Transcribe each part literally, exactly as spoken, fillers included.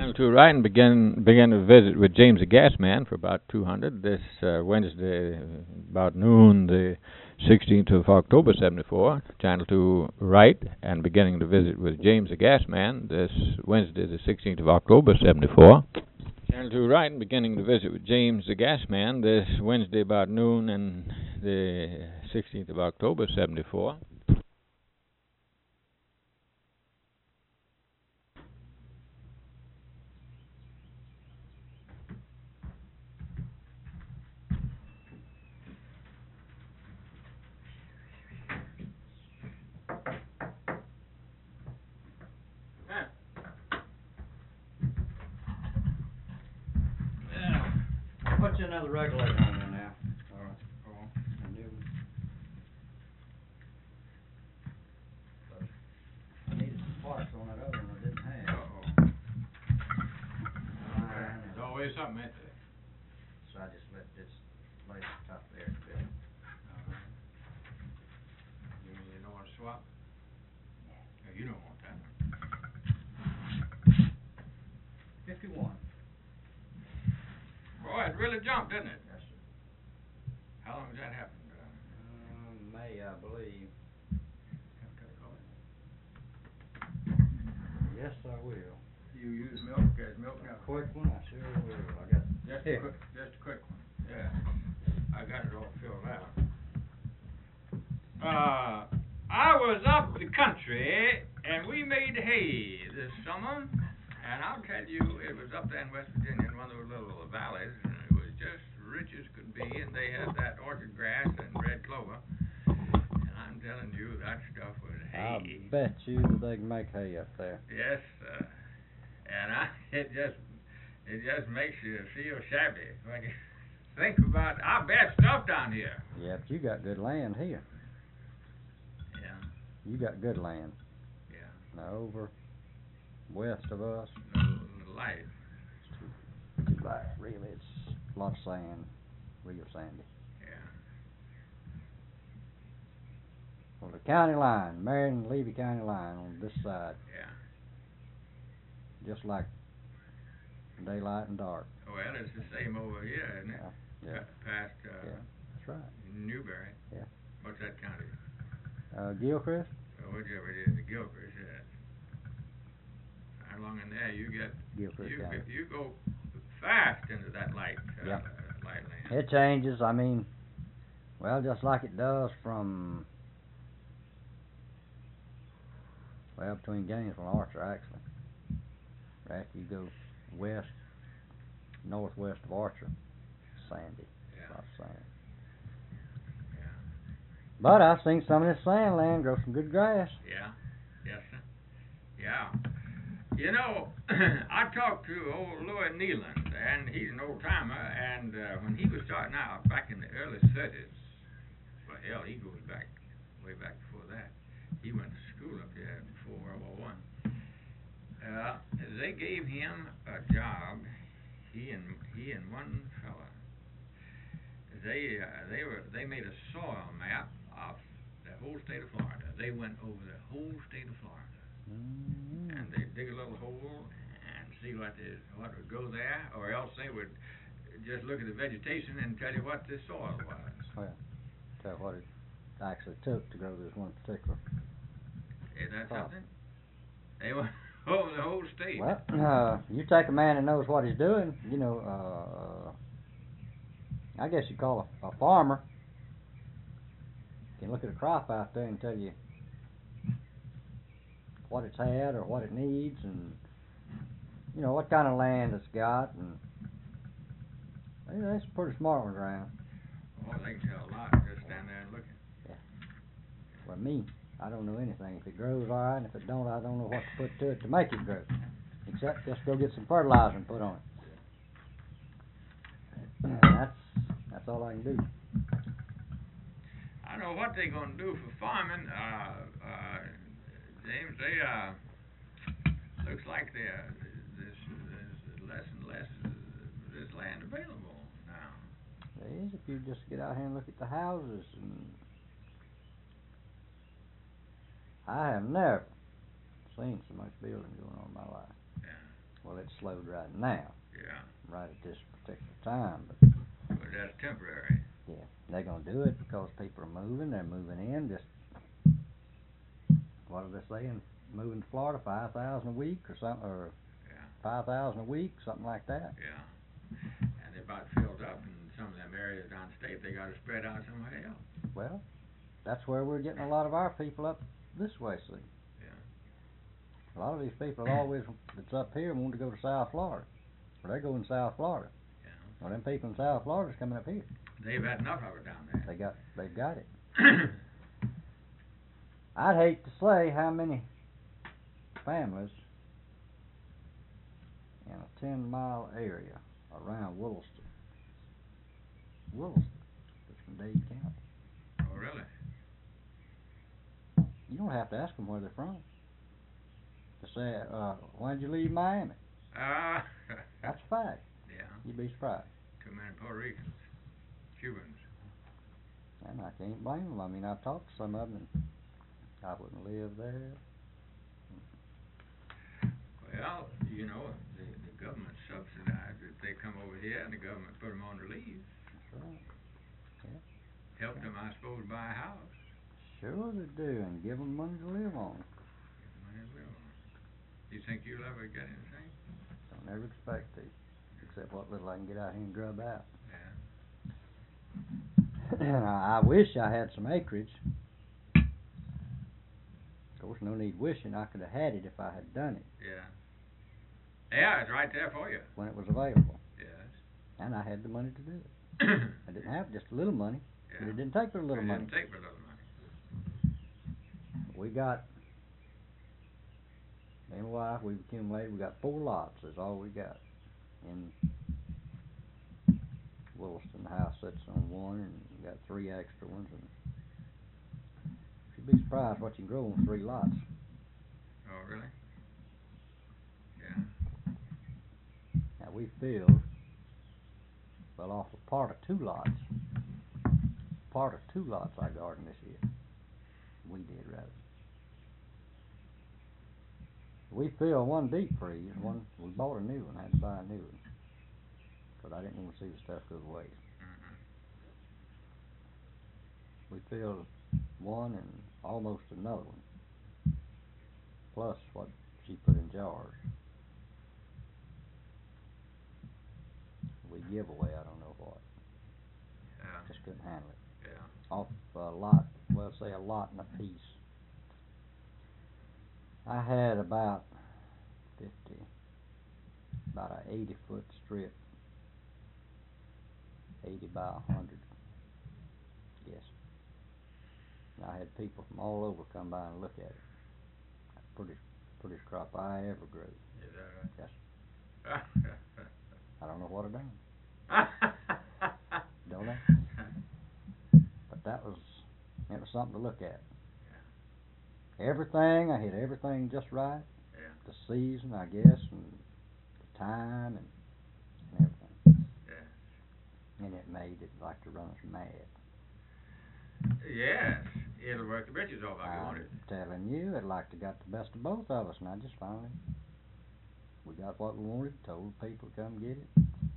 Channel two right and begin begin a visit with James the Gas Man for about two hundred this uh, Wednesday about noon, the sixteenth of October seventy-four. Channel two right and beginning the visit with James the Gas Man this Wednesday, the sixteenth of October seventy-four. Channel two right and beginning the visit with James the Gas Man this Wednesday about noon and the sixteenth of October seventy-four. Put you another regulator on there now. All right. Oh, a new one. I needed some parts on that other one I didn't have. Uh-oh. Mine, There's always something, ain't there? so I just let this lay the top there. Fit. Uh-huh. You, you don't want to swap? No, you don't want that. Fifty-one. Boy, it really jumped, didn't it? Yes, sir. How long has that happened? Uh, Um, May, I believe. Yes, I will. You use milk as milk now? Quick one, I sure will. I got Just a here. quick, just a quick one. Yeah, I got it all filled out. Uh, I was up the country and we made hay this summer, and I'll tell you, it was up there in West Virginia in one of those little valleys, and it was just rich as could be, and they had that orchard grass and red clover, and I'm telling you, that stuff was hay. I bet you that they can make hay up there. Yes, uh, and I, it just, it just makes you feel shabby when you think about our best stuff down here. Yeah, but you got good land here. Yeah. You got good land. Yeah. Now over west of us, The, the life. it's too black. Really, it's a lot of sand, real sandy. Yeah. On the county line, Marion and Levy County line on this side, Yeah. just like daylight and dark. Well, it's the same over here, isn't it? Yeah, yeah, Pa- Past uh, yeah. That's right. Newberry. Yeah. What's that county? Uh, Gilchrist? Or whichever it is, the Gilchrist. Yeah. Along in there, you get Gilchrist you County. get, you go fast into that light. Uh, Yep. uh, light land. It changes. I mean, well, just like it does from, well, between Gainesville and Archer, actually. After you go west, northwest of Archer, sandy. Yeah. A lot of sand. Yeah. But I've seen some of this sand land grow some good grass. Yeah. Yes, sir. Yeah. You know, I talked to old Louis Neeland, and he's an old timer, and uh, when he was starting out back in the early thirties, well, hell, he goes back, way back before that. He went to school up there before World War One. Uh, they gave him a job, he and he and one fella. They uh, they were they made a soil map of the whole state of Florida. They went over the whole state of Florida. Mm-hmm. And they dig a little hole and see what is what would go there, or else they would just look at the vegetation and tell you what the soil was. Well, tell what it actually took to grow this one particular. Is that crop. something? They went over the whole state. Well, uh, you take a man that knows what he's doing, you know, uh, I guess you call a, a farmer, can look at a crop out there and tell you what it's had or what it needs, and you know what kind of land it's got, and you know, it's pretty smart ones around. Oh, they can tell a lot just stand there and look at. Yeah. Well, me, I don't know anything. If it grows, all right, and if it don't, I don't know what to put to it to make it grow, except just go get some fertilizer and put on it. That's that's all I can do. I know what they're going to do for farming, uh, uh, James. They uh, looks like they're there's, there's less and less of this land available now. There is, if you just get out here and look at the houses, and I have never seen so much building going on in my life. Yeah. Well, it's slowed right now, Yeah. right at this particular time, but But that's temporary. yeah, they're gonna do it because people are moving, they're moving in, just, what are they saying, moving to Florida, five thousand a week or something, or Yeah. five thousand a week, something like that. Yeah. And they're about filled up in some of them areas downstate, they gotta spread out somewhere else. Well, that's where we're getting a lot of our people up this way, see. Yeah. A lot of these people always, that's up here want to go to South Florida, or they're going to South Florida. Yeah. Well, them people in South Florida's coming up here. They've had enough of it down there. They got, they've got it. I'd hate to say how many families in a ten mile area around Williston, Williston, that's from Dade County. Oh, really? You don't have to ask them where they're from. To say, uh, why'd you leave Miami? Ah. That's a fact. Yeah. You'd be surprised. Too many Puerto Ricans, Cubans. And I can't blame them. I mean, I've talked to some of them, and I wouldn't live there. Well, you know, the, the government subsidized it. They come over here and the government put them on the lease. That's right. Yeah. Helped them, I suppose, buy a house. Sure they do, and give them money to live on. Get the money to live on. You think you'll ever get anything? Don't ever expect to, except what little I can get out here and grub out. Yeah. I, I wish I had some acreage. Of course, no need wishing. I could have had it if I had done it. Yeah. Yeah, it's right there for you. When it was available. Yes. And I had the money to do it. I didn't have just a little money, Yeah. but it didn't take but a little it money. didn't take but a little money. We got, me and my wife, we've accumulated, we got four lots, that's all we got. In Williston, the house sits on one, and we got three extra ones, and you'd be surprised what you can grow on three lots. Oh, really? Yeah. Now, we filled, well, off of part of two lots, part of two lots I gardened this year. We did, rather. We filled one deep freeze, one, we bought a new one, I had to buy a new one, because I didn't want to see the stuff go to waste. Mm-hmm. We filled one and almost another one, plus what she put in jars. We give away, I don't know what. Yeah. Just couldn't handle it. Yeah. Off a lot, well, say a lot and a piece. I had about fifty, about a eighty foot strip, eighty by a hundred, yes. And I had people from all over come by and look at it. Prettiest, prettiest crop I ever grew. Is that Yes. right? I don't know what I done. Don't I? But that was, it was something to look at. Yeah. Everything, I hit everything just right. Yeah. The season, I guess, and the time, and, and everything. Yeah. And it made it like to run us mad. Yes, it'll work the britches off like you I'm wanted. telling you, it like to got the best of both of us, and I just finally, we got what we wanted, told people to come get it.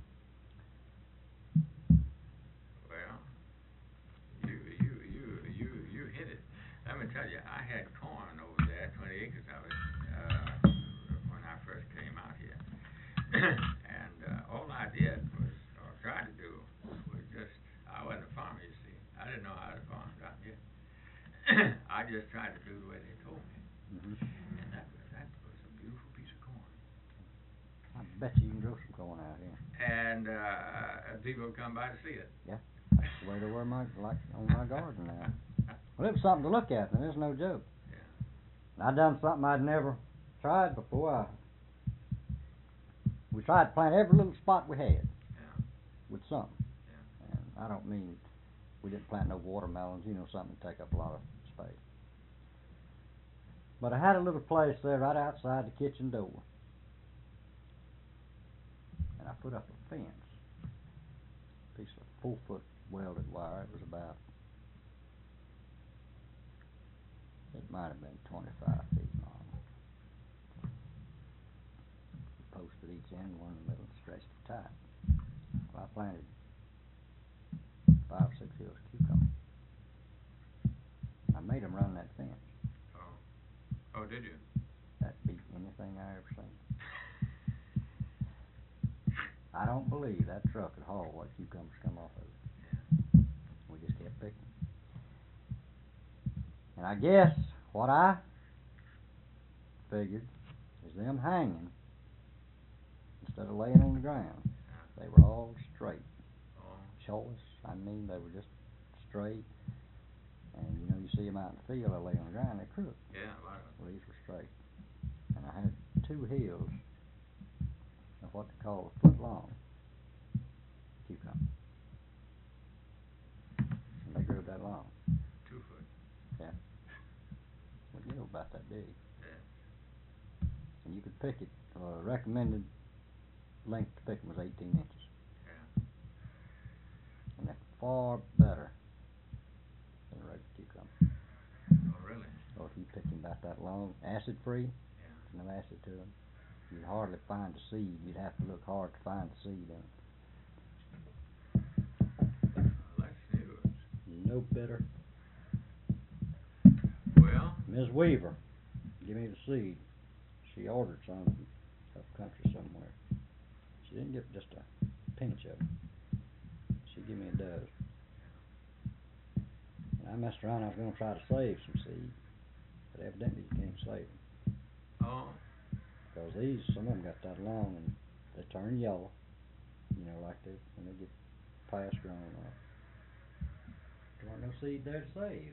Well, you, you, you, you, you hit it. Let me tell you, I had corn over there, twenty acres of it, uh, when I first came out here. And, uh, all I did was, or tried to do, was just, I wasn't a farmer, you see. I didn't know how to farm down here. I just tried to do the way they told me. Mm-hmm. And that was, that was a beautiful piece of corn. I bet you can grow some corn out here. And, uh, people would come by to see it. Yeah, that's the way they were my, like on my garden now. Well, it was something to look at, and it's no joke. Yeah. I done something I'd never tried before. I, we tried to plant every little spot we had. Yeah. With something. Yeah. And I don't mean we didn't plant no watermelons, you know, something to take up a lot of space. But I had a little place there right outside the kitchen door. And I put up a fence. A piece of four foot welded wire. It was about, it might have been twenty-five feet long. Posted at each end, one in the middle, stretched it tight. Well, I planted five or six hills of cucumber. I made them run that fence. Oh. Oh, did you? That beat anything I ever seen. I don't believe that truck could haul what cucumbers come off of it. Yeah. We just kept picking. And I guess what I figured is them hanging instead of laying on the ground. Yeah. They were all straight. Oh. Choice, I mean, they were just straight. And you know, you see them out in the field, they lay on the ground, they're crooked. Yeah, a lot of Well, these were straight. And I had two hills of what they call a foot long cucumber. And they grew that long. two foot. Yeah. Well, you know, about that big. Yeah. And you could pick it, uh, recommended length to pick them was eighteen inches. Yeah. And that's far better than a regular cucumber. Oh, really? Or if you pick them about that long, acid free, Yeah. no acid to them, you'd hardly find a seed. You'd have to look hard to find the seed in it. Well, that's news. No better. Well. Miss Weaver, give me the seed. She ordered some from up country somewhere. She didn't get just a pinch of them. She gave me a dozen. And I messed around. I was going to try to save some seed, but evidently you can't save them. Oh. Because these, some of them got that long and they turn yellow. You know, like they when they get past grown up. There weren't no seed there to save.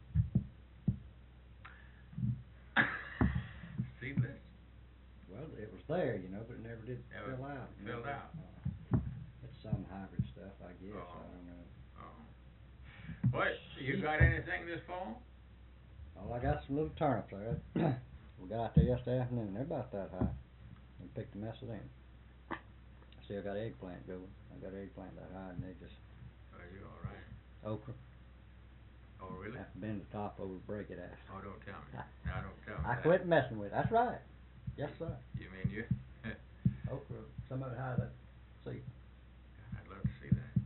Seedless? Well, it was there, you know, but it never did Never fill out. filled out. Uh, it's some hybrid stuff, I guess. Oh. I don't know. Oh. What? You got anything this fall? Well, I got some little turnips there. We got out there yesterday afternoon. They're about that high. And picked the mess of them. I still got eggplant going. I got eggplant that high, and they just Are you all right? okra. Oh, really? Have to bend the top over, break it out. Oh, don't tell me. No, don't tell me I that. quit messing with it. That's right. Yes, sir. You mean you? Okra, some of it high that see. I'd love to see that.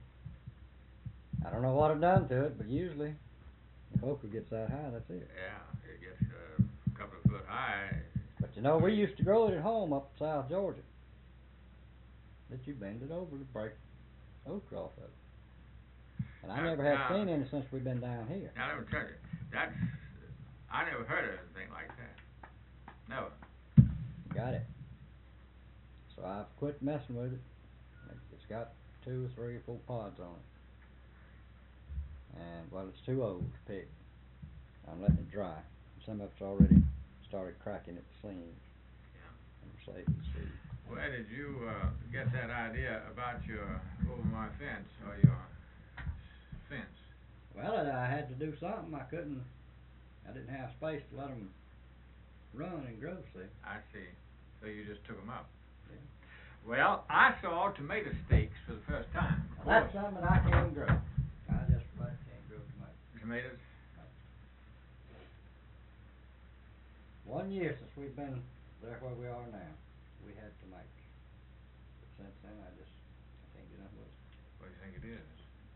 I don't know what I've done to it, but usually if okra gets that high, that's it. Yeah, it gets uh, a couple of foot high. But you know, we used to grow it at home up in South Georgia. That you bend it over to break okra off of it. And I Now- never have now- seen any since we've been down here. Now, let me tell you, that's, I never heard of anything like that. Never. Got it. So I've quit messing with it. It's got two or three or four pods on it. And, well, it's too old to pick. I'm letting it dry. Some of it's already started cracking at the seams. Yeah. I'm saving the seed. Where did you uh, get that idea about your over my fence or your fence? Well, I had to do something. I couldn't, I didn't have space to let them run and grow, see. I see. So you just took them up. Yeah. Well, I saw tomato stakes for the first time. Well, that's something that I can't grow. I just about can't grow tomatoes. Tomatoes? One year since we've been there where we are now, we had tomatoes. But since then, I just I can't get up with it. What do you think it is?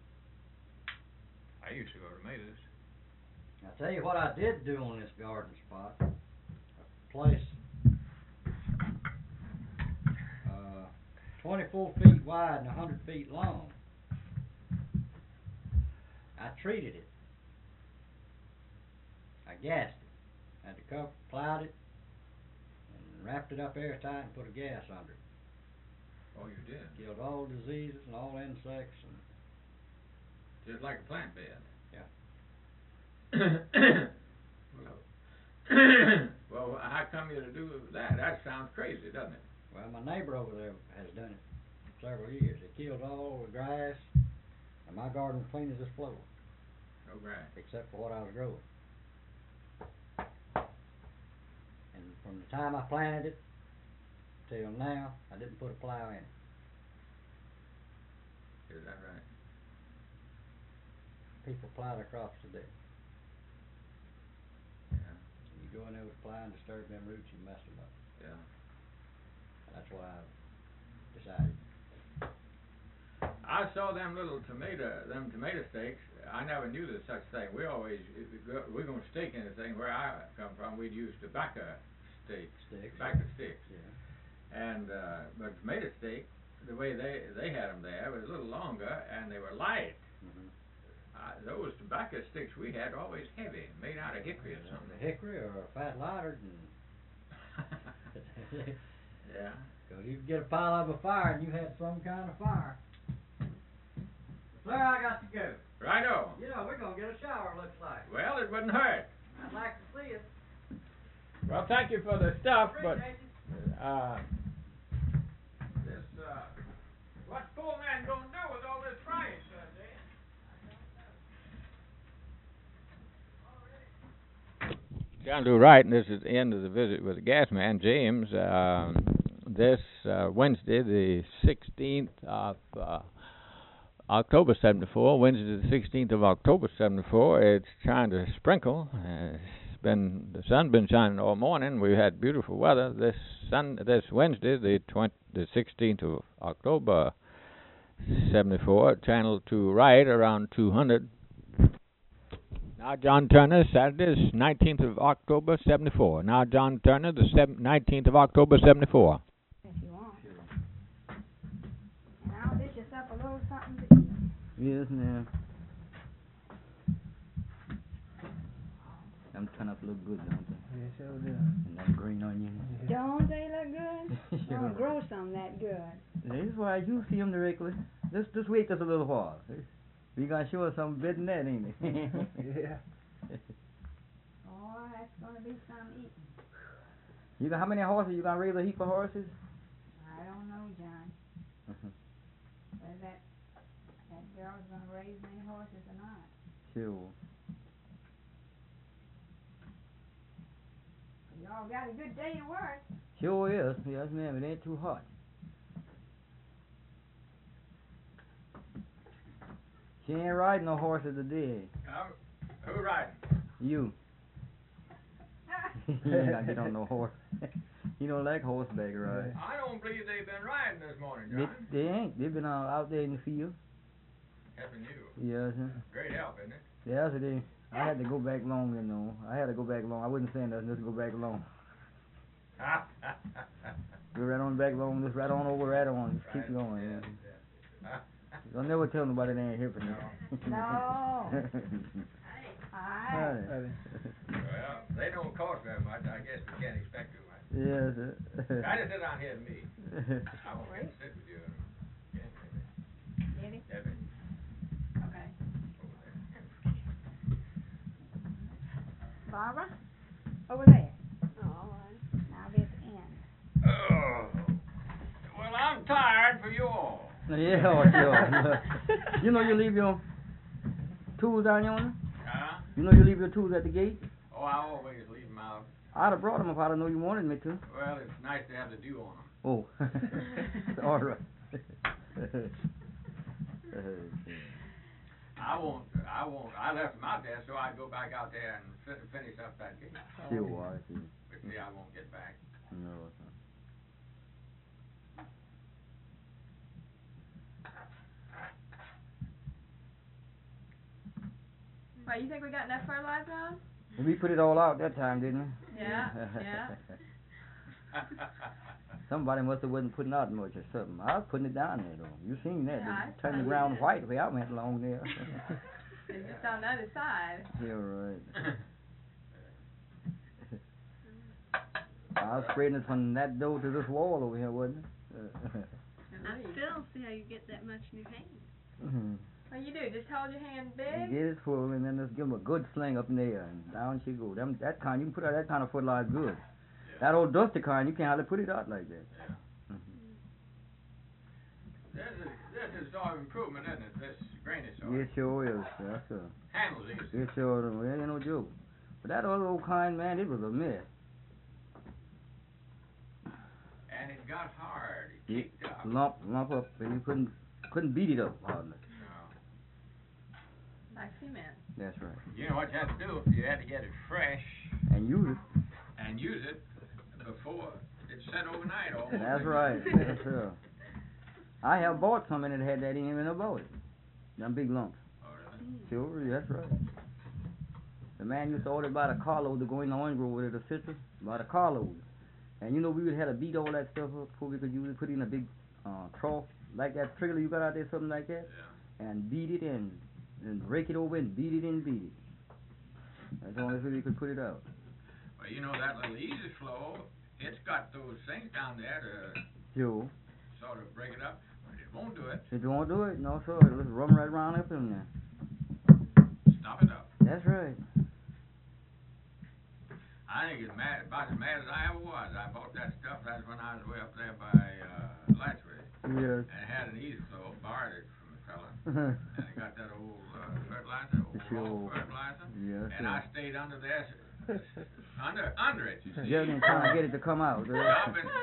I used to grow tomatoes. I'll tell you what I did do on this garden spot. A place uh, twenty-four feet wide and a hundred feet long. I treated it. I gassed it. Had to cover, plowed it, and wrapped it up airtight and put a gas under it. Oh, you did? Killed all diseases and all insects and Just like a plant bed. yeah. Well, how come you to do that? That sounds crazy, doesn't it? Well, my neighbor over there has done it for several years. He killed all the grass, and my garden was clean as this floor, No grass. except for what I was growing. And from the time I planted it till now, I didn't put a plow in it. Is that right? People plow their crops to death. Yeah. You go in there with a plow and disturb them roots, you mess them up. Yeah. I That's why I decided. I saw them little tomato, them tomato steaks. I never knew there's such thing. We always, if we go- we're gonna steak anything. Where I come from, we'd use tobacco steaks, Sticks. tobacco sticks. Yeah. And uh, but tomato steak, the way they they had them there was a little longer, and they were light. Mm-hmm. Uh, those tobacco sticks we had were always heavy, made out of hickory or something. Hickory or a fat lighter. Yeah. Cause you could get a pile of a fire and you had some kind of fire. Sir, I got to go. Righto. You know, we're gonna get a shower, looks like. Well, it wouldn't hurt. I'd like to see it. Well, thank you for the stuff, but Appreciate you. uh, this uh, what's poor man gonna do with all this rice, uh, Dan? John do right, and this is the end of the visit with the gas man, James. Um, this uh, Wednesday, the sixteenth of uh, October seventy-four, Wednesday the sixteenth of October seventy-four. It's trying to sprinkle. Uh, it's been the sun's been shining all morning. We've had beautiful weather. This sun, this Wednesday, the twenty, the sixteenth of October seventy-four, channel to right around two hundred. Now John Turner, Saturday, nineteenth of October seventy-four. Now John Turner, the nineteenth of October seventy-four. If you want. And I'll dish us up a little something to eat. Yes, ma'am. Them turn up look good, don't they? Yes, sure do. And that green onion. Don't they look good? Sure. Don't grow some that good. That's why you see them directly. Just, just wait just a little while. We gonna show us something better than that, ain't it? Yeah. Oh, that's gonna be some eating. You got how many horses? You gonna raise a heap of horses? I don't know, John, Uh-huh. whether that, that girl's gonna raise many horses or not. Sure. Y'all got a good day to work. Sure is. Yes, ma'am. It ain't too hot. She ain't riding no horses today. Um, who riding? You. You ain't gonna get on no horse. You don't like horseback riding. I don't believe they've been riding this morning, They, John. they ain't. They've been out, out there in the field. Helping you. Yes, sir. Great help, isn't it? Yes, it is. I had to go back long, you know. I had to go back long. I wasn't saying nothing, just go back long. Go right on back long, just right on over, right on. Just keep going, yeah. Don't never tell nobody they ain't here for you. No. Aye. Well, they don't cost very much. I guess we can't expect too much. Yes, sir. Try to sit down here with me. I won't get to sit with you. Again, Debbie? Debbie, Okay. over there. Barbara? Over there. Oh, all right. Now this end. Oh. Well, I'm tired for you all. Yeah, oh, sure. You know you leave your tools down yonder? Huh? You know you leave your tools at the gate? Oh, I always leave them out. I'd have brought them if I'd have known you wanted me to. Well, it's nice to have the dew on them. Oh. All right. I won't, I won't, I left them out there so I'd go back out there and fi- finish up that gate. Sure, I see. But see, I won't get back. No, sir. Why, you think we got enough fertilizer on? We put it all out that time, didn't we? Yeah, yeah. Somebody must have wasn't putting out much or something. I was putting it down there though. You seen that? Yeah, I It turned the saw ground that. white way I went along there. It's just on the other side. Yeah, right. I was spreading it from that door to this wall over here, wasn't it? I still don't see how you get that much in your hand. Mm-hmm. What you do, just hold your hand You big? get it full and then just give them a good sling up in there and down she go. Them, that kind, you can put out that kind of fertilizer good. That old dusty kind, you can't hardly put it out like that. Yeah. Mm-hmm. This is, this is soil improvement, isn't it? This grainy soil. It sure is, yes sir. Handles easy. It sure is. Well, ain't no joke. But that other old kind, man, it was a mess. And it got hard. It It kicked up. lump, lump up, and you couldn't, couldn't beat it up hardly. No. Like cement. That's right. You know what you had to do? You had to get it fresh And use it. and use it before it set overnight almost. That's right. That's true. I have bought some and it had that in even about it. Them big lumps. Oh, really? Sure, that's right. The man used to order by the carload to go in the orange grove with it, the citrus, by the carload. And you know, we would have to beat all that stuff up before we could use it, put it in a big uh, trough, like that trailer you got out there, something like that. Yeah. And beat it in, and rake it over and beat it and beat it. That's the only way we could put it out. Well, you know, that little easy flow, it's got those things down there to Sure. sort of break it up, but it won't do it. If you won't do it, no sir, it'll just run right round up in there. Stop it up. That's right. I think it's mad, about as mad as I ever was. I bought that stuff, that's when I was way up there by, uh, Latchway. Yes. And it had an easy flow, borrowed it from a fella. And it got that old, uh, fertilizer, old Sure. raw fertilizer. Yes, And I stayed under there, under, under it, you see. Just in trying to get it to come out. Stop it.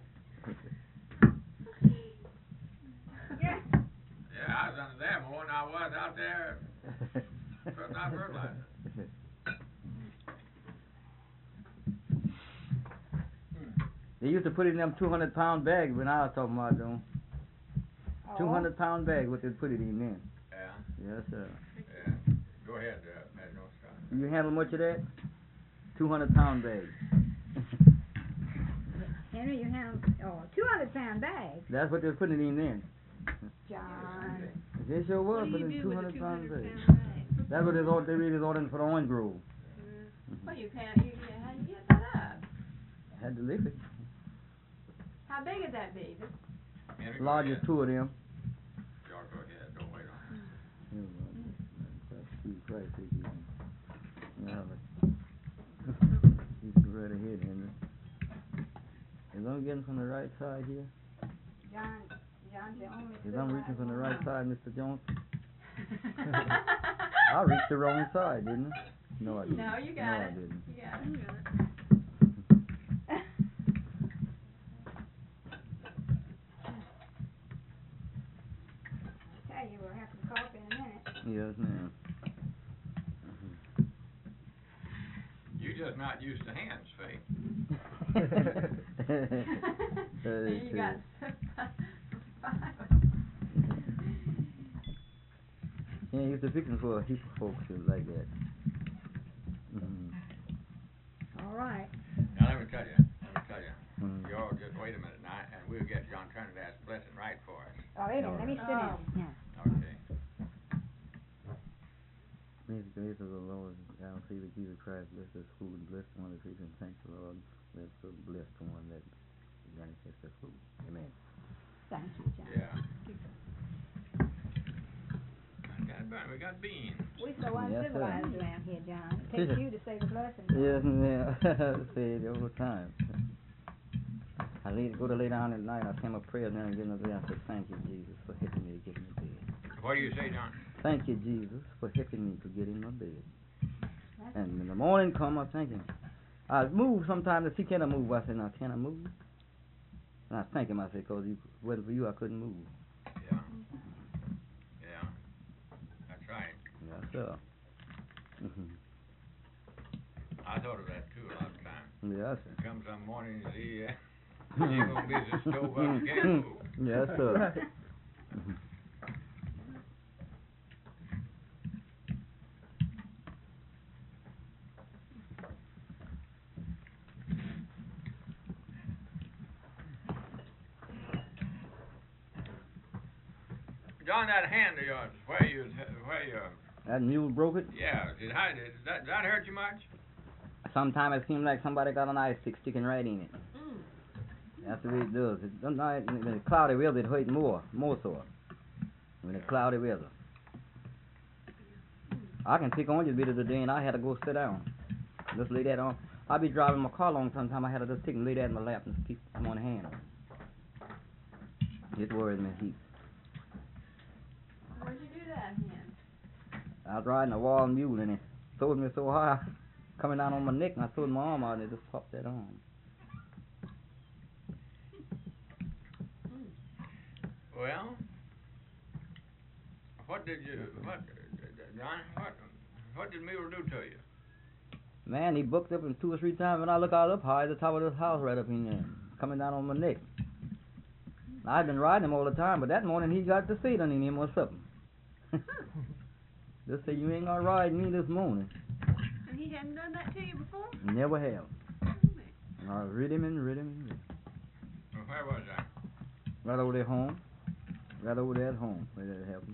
Yeah. Yeah, I was under there more than I was out there putting out fertilizer. They used to put it in them two hundred pound bags when I was talking about them. Oh. two hundred pound bags, what they put it in then. Yeah, Yes, sir. yeah. Go ahead, uh, Matt, don't stop. You handle much of that? two hundred pound bags. Henry, you have, oh, two hundred pound bag. That's what they was putting it in then. John. They sure What was do you putting do two with a hundred two pound hundred bag. pound bag? That's what they was, they really was ordering for the orange grove. Well, you can't, you, you, how do you get that up? Had to lift it. How big would that be? This- Henry, go Largest ahead. two of them. Y'all go ahead, don't wait on it. Jesus Christ, he did. Yeah, but you can go right ahead, Henry. As I'm getting from the right side here, John, John's the only. as I'm reaching from the right supervisor. side, Mister Jones, I reached the wrong side, didn't I? No, I didn't. No, you no, got I it. didn't. You got You it. got it. Tell you, we'll have some coffee in a minute. Yes, ma'am. You just not used to hands, Faye. That is you true. got five. Yeah, you have to fix them for a heap of folks who like that. Mm-hmm. All right. Now, let me tell you, let me tell you. Mm. Y'all just wait a minute now, and we'll get John Trinidad's blessing right for us. Oh, wait a minute, let me sit down. Oh. Yeah. Okay. May the grace of the Lord, our Savior Jesus Christ, bless this food and bless the one that feeds and thank the Lord. Bless the bless the one that manifests the food. Amen. Thank you, John. Yeah. I got, burn- we got beans. We so Yes, sir. uncivilized around here, John. It takes you to say the blessing. Yes, ma'am. Say it all the time. I lay, go to lay down at night, I say my prayer then and get up there and say, thank you, Jesus, for helping me to get in the bed. What do you say, John? Thank you, Jesus, for helping me to get in my bed. That's And when the morning come, I thank him. I move sometimes to see, can I move? I say, now, can I move? And I thank him, I say, because if it wasn't for you, I couldn't move. Yeah. Yeah. That's right. Yes, sir. Mm-hmm. I thought of that too a lot of times. Yes, sir. Come some morning, you see, uh, you ain't gonna be as stove up and can't move. Yes, sir. Mhm. John, that hand of yours, where you, where you, That mule broke it. yeah, did, how, did that, that hurt you much? Sometimes it seems like somebody got an ice stick sticking right in it. Mm. That's the way it does. It, sometimes when it's cloudy weather, it hurt more, more so. When it's cloudy weather. I can pick on you a bit of the day and I had to go sit down. Just lay that on. I'll be driving my car along sometime. I had to just take and lay that in my lap and keep one hand. It worries me heaps. Where'd you do that, Hen? I was riding a wild mule and it throwed me so high, coming down on my neck, and I throwed my arm out and it just popped that arm. Well, what did you, what, John, what, what did Mule do to you? Man, he booked up in two or three times, and I look out up high at the top of this house right up in there. coming down on my neck. I've been riding him all the time, but that morning he got the seat in him or something. Just say you ain't gonna ride me this morning. And he hadn't done that to you before? Never have. I rid him and rid him and rid him. Well, where was I? Right over there home. Right over there at home where that happened.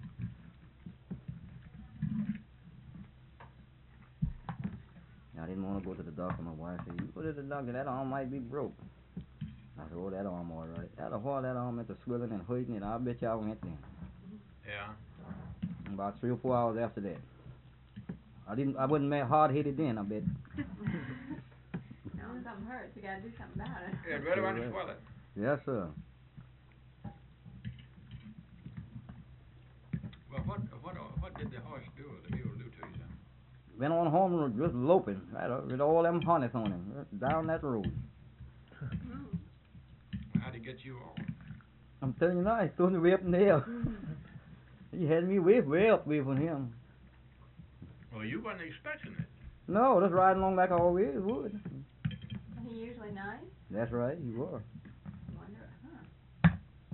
I didn't want to go to the doctor. My wife said, you go to the doctor, that arm might be broke. I said, oh, that arm all right. That why that arm at the swelling and hurting, and I bet you I went there. Yeah. About three or four hours after that. I didn't. I wasn't mad hard-headed then, I bet. No, when something hurts, you gotta do something about it. Yeah, really want to swell it. Yes, sir. Well, what, what, what did the horse do, the mule do to you, son? Went on home and just loping, right, uh, with all them harness on him, uh, down that road. How'd he get you off? I'm telling you now, he threw me way up in the air. He had me way, way up way from him. Well, you wasn't expecting it. No, just riding along like I always would. He usually nice? That's right, he was. I wonder,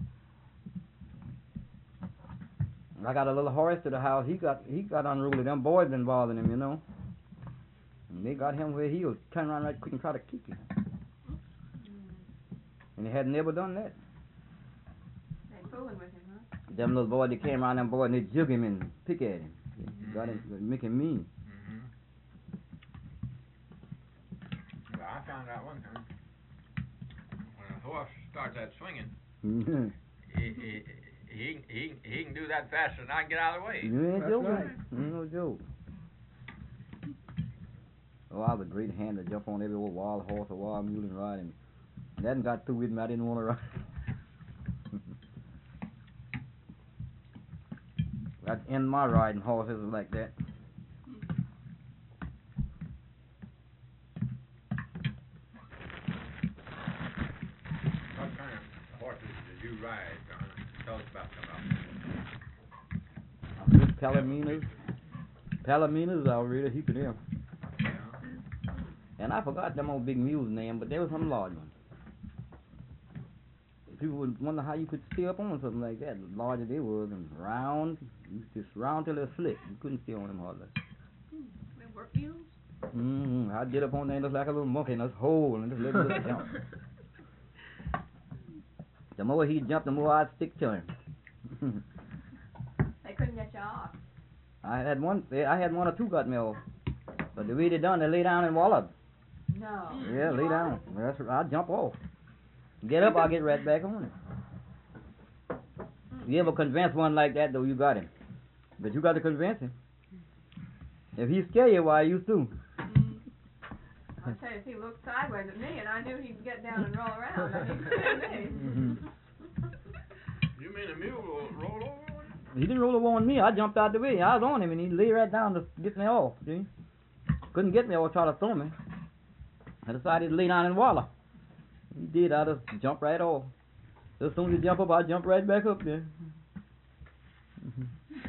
huh? I got a little horse to the house. He got he got unruly. Them boys been bothering him, you know. And they got him where he was turn around right quick and try to kick him. And he had never done that. They fooling with him, huh? Them little boys, they came around them boys and they jug him and pick at him. Mm-hmm. Got him, make him mean. Mm-hmm. Well, I found out one time, when a horse starts that swinging, Mm-hmm. he, he, he, he, he can do that faster than I can get out of the way. You ain't That's joking. right. Ain't no joke. Oh, I was a great hand to jump on every old wild horse or wild mule and ride him. And that got through with me. I didn't want to ride. I'd end my riding horses like that. What kind of horses did you ride, John? Tell us about some of them. Good Palominas. Palominas, I read a heap of them. Yeah. And I forgot them old big mules' name, but there was some large ones. People would wonder how you could stay up on something like that. The larger they was and round, just round till they slick. You couldn't stay on them hardly. They work mules? Mm-hmm. I get up on there and look like a little monkey in this hole and just let it jump. The more he jumped, the more I'd stick to him. They couldn't get you off. I had one. I had one or two got me off, but the way they done, they lay down and wallowed. No. Yeah, lay down. That's I jump off. Get up, I'll get right back on it. You ever convince one like that, though, you got him. But you got to convince him. If he scare you, why you too? I'll tell you, if he looked sideways at me and I knew he'd get down and roll around, then he'd scare me. Mm-hmm. You mean a mule will roll over on you? He didn't roll over on me. I jumped out the way. I was on him, and he lay right down to get me off. See? Couldn't get me or try to throw me. I decided to lay down and wallow. He did. I just jumped right off. As soon as he jump up, I jump right back up there. Mm-hmm.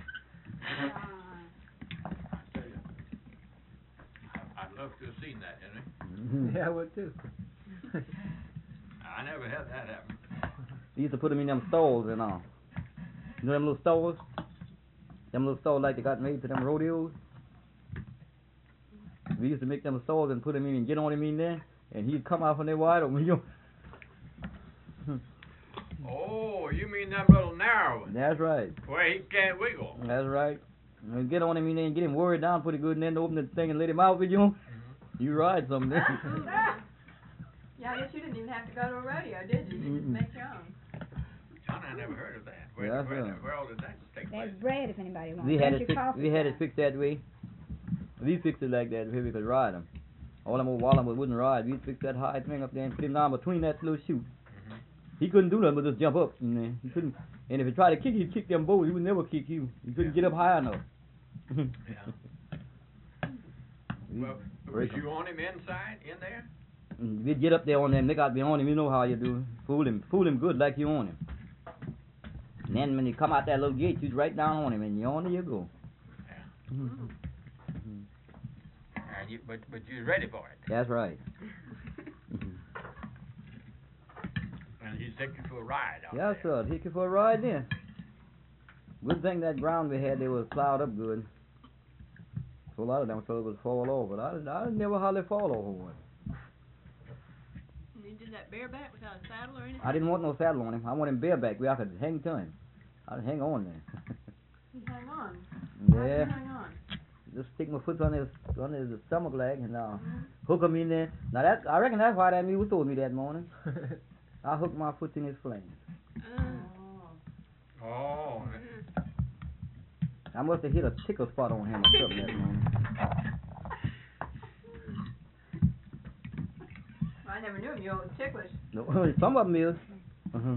I tell you, I- I'd love to have seen that, Henry. Mm-hmm. Yeah, I would too. I never had that happen. They used to put them in them stalls and all. You know them little stalls? Them little stalls like they got made for them rodeos? We used to make them stalls and put him in and get on him in there, and he'd come out from there wide open. You Oh, you mean them little narrow ones, That's right. where he can't wiggle. That's right. And get on him in there and get him worried down pretty good, and then open the thing and let him out with you. Mm-hmm. You ride something there. Yeah, I guess you didn't even have to go to a rodeo, did you? You just Mm-mm. make your own. John, I never heard of that. Where, Yeah, that's where, right. where all did that take place? There's bread if anybody wants. We had Drink it your fixed. coffee We had it time. fixed that way. We fixed it like that where we could ride him. All them old Wallen wouldn't ride. We fixed that high thing up there and put him down between that little chute. Mm-hmm. He couldn't do nothing but just jump up. And then he couldn't. And if he tried to kick, he'd kick them both. He would never kick you. He couldn't get up high enough. Yeah. Well, was break 'em. you on him inside, in there? And we'd get up there on them. They got to be on him. You know how you do. Fool him. Fool him good like you on him. And then when you come out that little gate, you'd right down on him, and you on there you go. Yeah. Mhm. And you, but but you was ready for it. That's right. Mhm. And he'd take you for a ride out Yes, there. sir. Take you for a ride then. Good thing that ground we had, they was plowed up good. So a lot of them so it would fall over. But I, I never hardly fall over one. And you did that bareback without a saddle or anything? I didn't want no saddle on him. I want him bareback where I could hang to him. I'd hang on there. You hang on. Yeah. How do you hang on? Just stick my foot on his on his stomach leg and uh, Mm-hmm. hook him in there. Now that I reckon that's why that mule told me that morning. I hooked my foot in his flange. Uh, Oh. Oh, uh, I must have hit a tickle spot on him or something that morning. I never knew a mule was ticklish. No, some of them is. Uh-huh.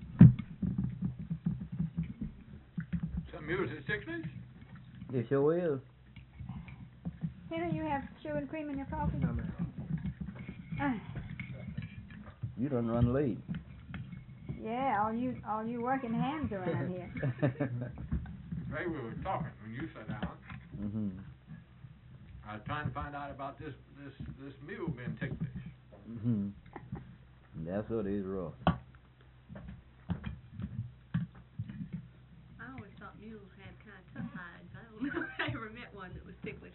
some mules is ticklish? It sure is. Henry, you have sugar and cream in your coffee? No, ma'am. Uh, You done run late. yeah, all you all you working hands around here. Ray, we were talking when you sat down. mhm. I was trying to find out about this this this mule being ticklish. Mhm. That's what is rough. I always thought mules had kind of tough hides. I don't know if I ever met one that was ticklish.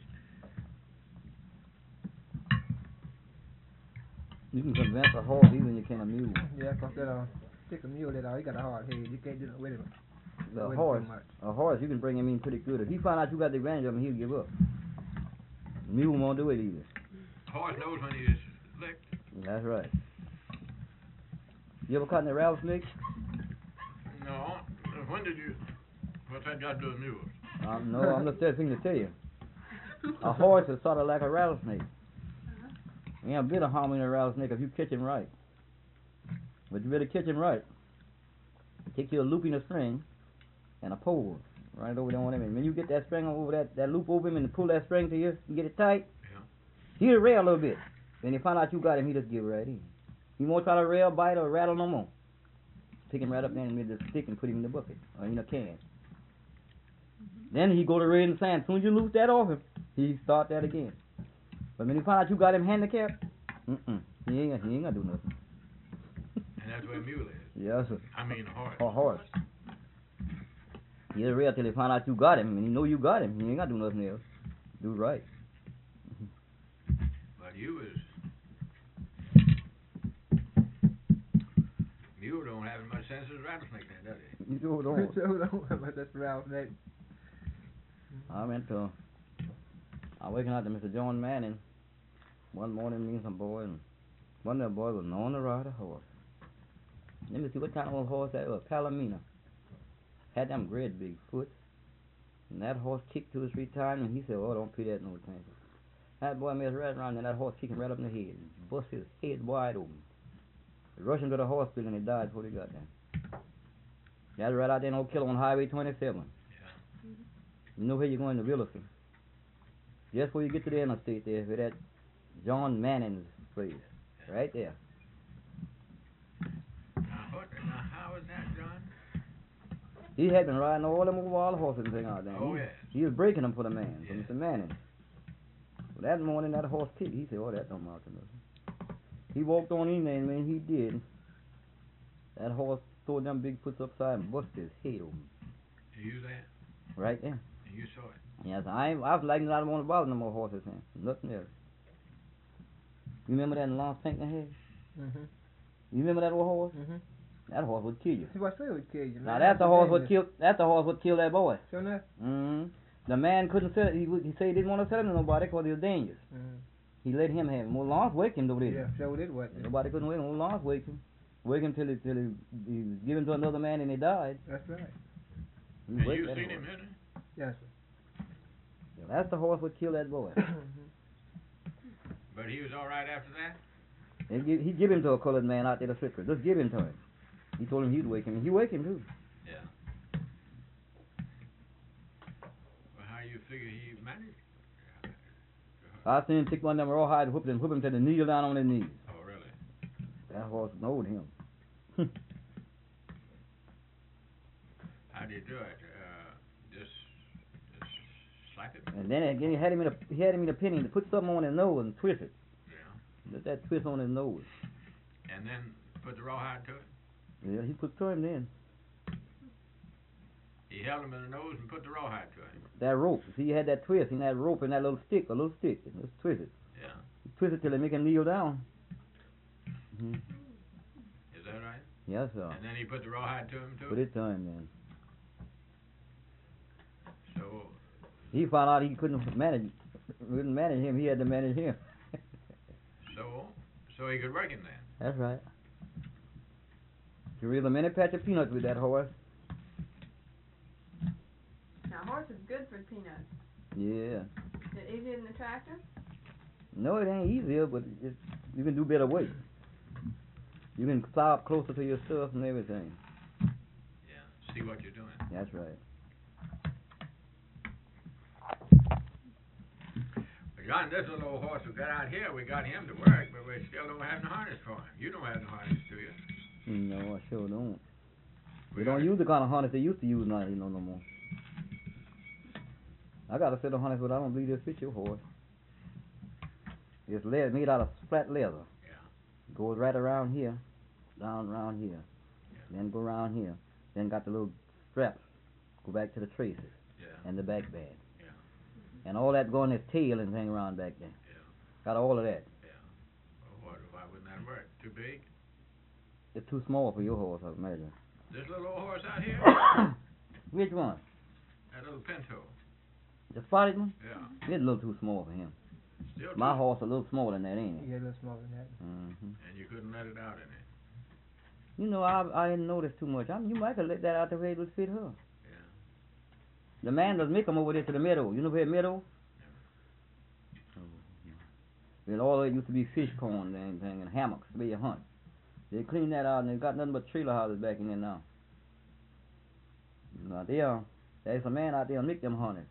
You can convince a horse even you can a mule. Yeah, 'cause that uh, stick a mule that uh, he got a hard head. You can't do nothing with him. The With him horse, too much. a horse, you can bring him in pretty good. If he find out you got the advantage of him, he'll give up. Mule won't do it either. Horse knows when he's licked. That's right. You ever caught any rattlesnakes? No. When did you? What's that got to do with mules? Um, no, I'm just thing to tell you. A horse is sort of like a rattlesnake. Ain't a bit of harm in a rattlesnake if you catch him right. But you better catch him right. Take you a loop in a string and a pole right over there on him. And when you get that string over that, that loop over him and pull that string to you and get it tight, Yeah. he'll rail a little bit. Then you find out you got him, he just give right in. He won't try to rail, bite, or rattle no more. Pick him right up there and with the stick and put him in the bucket or in a can. Then he go to raid in the sand. As soon as you loose that off him, he start that again. But when you find out you got him handicapped, mm-mm, he ain't, he ain't gonna do nothing. And that's where a mule is. Yes, sir. I mean a horse. A horse. He'll rail till he find out you got him, and he know you got him. He ain't gotta do nothing else. Do right. But you was mule don't have as much sense as a rattlesnake then, does he? You sure don't. So don't but that's rattlesnake. I went to, I waking up to Mister John Manning one morning, me and some boy, and one of the boys was known to ride a horse. Let me see what kind of old horse that was. Palomino. Had them great big foot. And that horse kicked two or three times, and he said, oh, don't put that no time. That boy messed right around, and that horse kicked him right up in the head. Bust his head wide open. They rushed him to the hospital, and he died before he got there. That's right out there in Oak Hill on Highway twenty-seven. You know where you're going to Williston. Just before you get to the interstate there, where that John Manning's place. Right there. Now, what, now how is that, John? He had been riding all them old wild horses and things out there. Oh, he, yes. he was breaking them for the man, for Yeah. Mister Manning. Well, that morning, that horse kicked. He said, oh, that don't matter to nothing. He walked on in there, and when he did, that horse threw them big foots upside and busted his head open. You that? Right there. And you saw it. Yes, I ain't, I was like, I don't want to bother no more horses, man. Nothing else. You remember that long tank I had? Mhm. You remember that old horse? Mhm. That horse would kill you. See what I say would kill you, man. Now that's the horse would dangerous. kill. That's the horse would kill that boy. Sure enough. Mm-hmm. The man couldn't sell it. He, would- he said he didn't want to sell it to nobody because he was dangerous. Mhm. He let him have him. Well, Lawrence waked him, though, didn't Yeah, sure did what. he? Nobody couldn't wake him. Well, Lawrence waked him. Wake him till he till he, he was given to another man and he died. That's right. He And waked you that seen horse. him, Henry? Yes, Yeah, that's the horse would kill that boy. sir. But he was all right after that? And give, he give him to a colored man out there to slip. Just give him to him. He told him he'd wake him. And he wake him too. Yeah. Well, how you figure he managed? I seen him take one of them rawhide and whip him, whip him till he kneel down on his knees. Oh, really? That horse knowed him. How do you do it? Uh, just, just slap it? And then again, he had him in a he had him in a penny to put something on his nose and twist it. Yeah. Let that twist on his nose. And then put the rawhide to it? Yeah, he put to him then. He held him in the nose and put the rawhide to him. That rope. See, he had that twist and that rope and that little stick, a little stick. It was twisted. Yeah. He twisted till it make him kneel down. Mm-hmm. Is that right? Yes, sir. And then he put the rawhide to him too? Put it to him then. So, He found out he couldn't manage, couldn't manage him. He had to manage him. so, so he could work him then. That's right. You reel a many patch of peanuts with that horse. Now, horse is good for peanuts. Yeah. Is it easier than the tractor? No, it ain't easier, but it's, you can do better weight. You can plow up closer to your stuff and everything. Yeah. See what you're doing. That's right. But John, this little old horse we got out here, we got him to work, but we still don't have no harness for him. You don't have no harness, do you? No, I sure don't. We They don't got- use the kind of harness they used to use now, you know, no more. I got a set of harness, but I don't believe they'll fit your horse. It's leather, made out of flat leather. Yeah. Goes right around here, down around here, Yeah. then go around here, then got the little straps, go back to the traces, Yeah. and the back band. Yeah. And all that go in his tail and hang around back there. Yeah. Got all of that. Yeah. Well, what, why wouldn't that work? Too big? It's too small for your horse, I imagine. This little old horse out here? Which one? That little pinto. The spotted one? Yeah. It's a little too small for him. Still My too- horse a little smaller than that, ain't it? Yeah, a little smaller than that. Mm-hmm. And you couldn't let it out in it. You know, I I didn't notice too much. I mean, you might have let that out the way it would fit her. Yeah. The man does make 'em over there to the meadow. You know where meadow? Well, all there used to be fish ponds and everything and hammocks where you hunt. They cleaned that out and they got nothing but trailer houses back in there now. Now there, there's a man out there make them hunters.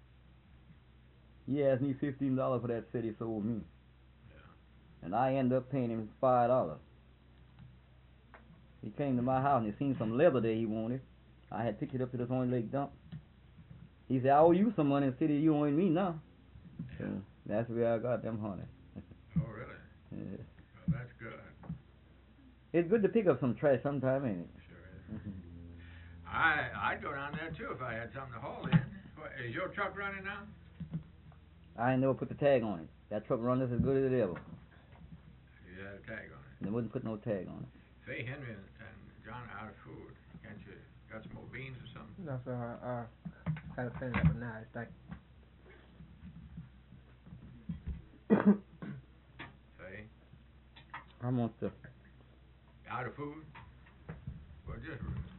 He asked me fifteen dollars for that set he sold me. And I ended up paying him five dollars. He came to my house and he seen some leather there he wanted. I had picked it up to the Horn Lake dump. He said, I owe you some money instead of you owing me now. So that's where I got them hunters. Oh, really? Yeah. Well, that's good. It's good to pick up some trash sometime, ain't it? Sure is. I, I'd go down there too if I had something to haul in. What, is your truck running now? I ain't never put the tag on it. That truck run just as good as it ever. You had a tag on it. They wouldn't put no tag on it. Say, Henry and, and John are out of food. Can't you got some more beans or something? No, so I uh, had a plan up now. It's like Say, I want to. out of food? Well, just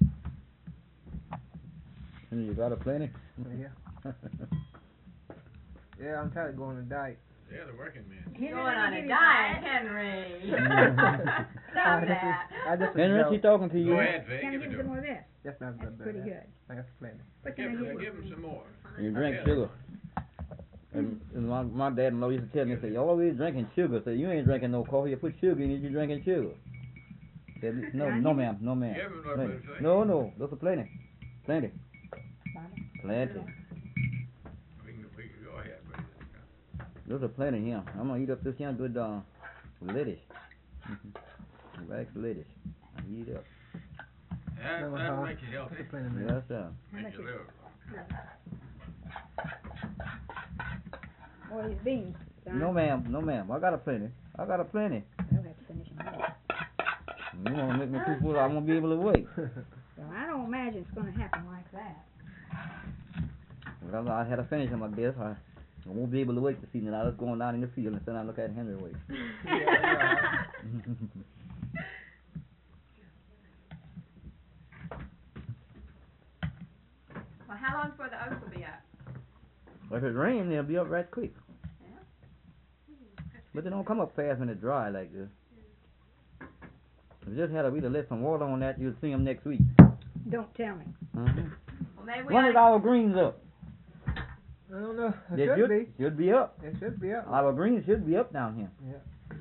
You got a plenty? yeah, yeah. I'm tired of going on a diet. they're the working men. Henry, Going let on me a give you diet, some. Henry. I Stop just, that. I just Henry, she talking to you. Go ahead, Faye. Can I Give give it you to some more him. of this? That's not That's good. pretty but good. I got plenty. What Give can I him, give you? give him some more. You drink Yeah. sugar. And, and my my dad-in-law used to tell me, say, you always drinking sugar. Say, you ain't drinking no coffee. You put sugar in it, you drinking sugar. Said, no, no, ma'am, no, ma'am. Give him a little Plenty. bit, say. No, no, those are plenty. Plenty. Bobby? Plenty. We can, we can go ahead, but Those are plenty here. I'm gonna eat up this here good uh, lettuce. Mm-hmm. Wax lettuce. I eat it up. that, No, that'll uh, make you healthy. That's a plenty, man. Yes, sir. Make you live. Or these beans, son. No, ma'am, no, ma'am. I got a plenty. I got a plenty. I'll have to finish them all. You wanna make me too full? I won't be able to wait. Well, I don't imagine it's gonna happen like that. Well, I had to finish them, I guess. I, I won't be able to wait to see that. I was going down in the field and sit down and look at Henry wait. Well, how long before the oats will be up? If it rains, they'll be up right quick. Yeah. But they don't come up fast when it's dry like this. If you just had to really let some water on that, you'll see them next week. Don't tell me. Mm-hmm. Well, maybe we When ought is to- our greens up? I don't know. It They should should, be. should be up. It should be up. Our greens should be up down here. Yeah.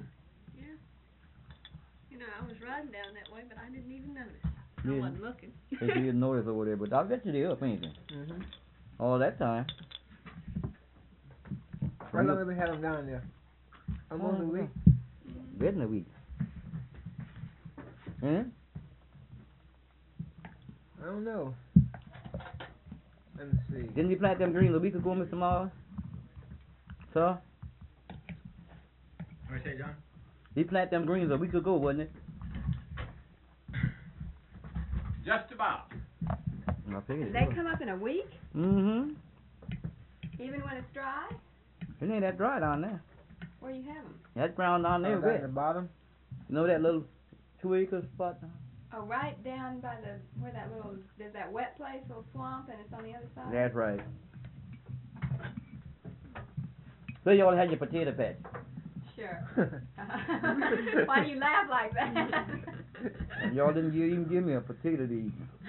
You know, I was riding down that way, but I didn't even notice. Yeah. I wasn't looking. If you didn't notice over there, but I bet you they're up, ain't they? Mhm. All that time. How long have we had them down there? Almost a week. Bet in a week. Huh? I don't know. Let me see. Didn't you plant them greens a week ago, Mister Mars? Sir? What you say, John? He planted them greens a week ago, wasn't it? Just about. I figured They come up in a week, Mm-hmm. even when it's dry. It ain't that dry down there. Where you have them? That ground down there Oh, down wet. at the bottom. You know that little two acre spot? Oh, right down by the where that little there's that wet place, little swamp, and it's on the other side. That's right. So you all had your potato patch. Sure. Why do you laugh like that? And y'all didn't give, even give me a potato to eat.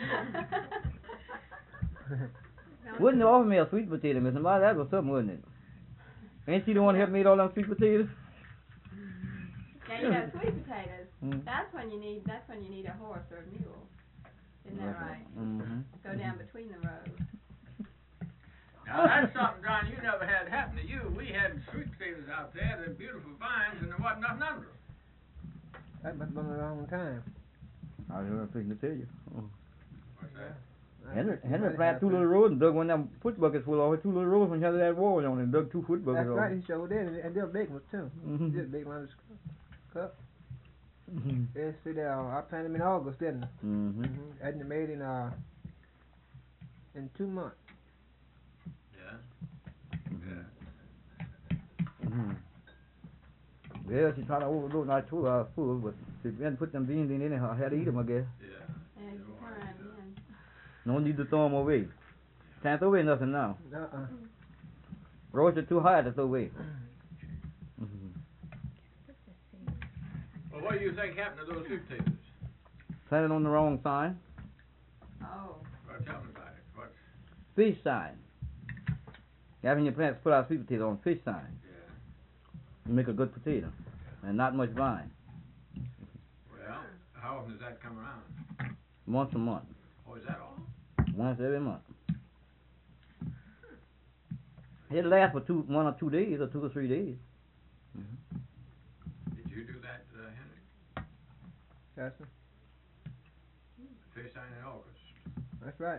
Wouldn't you offer me a sweet potato, Mister Mars? That was something, wasn't it? Ain't she the one that made all them sweet potatoes? Now you know sweet potatoes. Mm. That's when you need. That's when you need a horse or a mule. Isn't that right? Mm-hmm. Go down between the rows. Now that's something, John, you never had happen to you. We had sweet potatoes out there, they're beautiful vines, and there wasn't nothing under them. That must been a long time. I was going to tell you. Oh. What's that? Henry, It Henry might planted two happen. little rows and dug one of them foot buckets full of two little rows and had that wall on it and dug two foot buckets That's on right, it. he showed that, and, and they're big ones too. Mhm. Just big ones. Cup. Mhm. Yes, see there. I planted them in August, didn't I? Mhm. Mm-hmm. And they made in uh in two months. Yeah. Yeah. Mhm. Well, she tried to overload my two hours full, but she didn't put them beans in anyhow. I had to eat them, I guess. Yeah. And you time, yeah. No need to throw them away. Can't throw away nothing now. Uh-uh. Roasts are too high to throw away. Mhm. Well, what do you think happened to those sweet potatoes? Planted on the wrong sign. Oh. Well, tell me about it. What's... Fish sign. Having your plants put out sweet potato on fish sign. Yeah. You make a good potato. And not much vine. Well, how often does that come around? Once a month. Oh, is that all? Once every month. It'll last for two, one or two days, or two or three days. Mm-hmm. Did you do that, uh, Henry? That's it. Fish sign in August. That's right.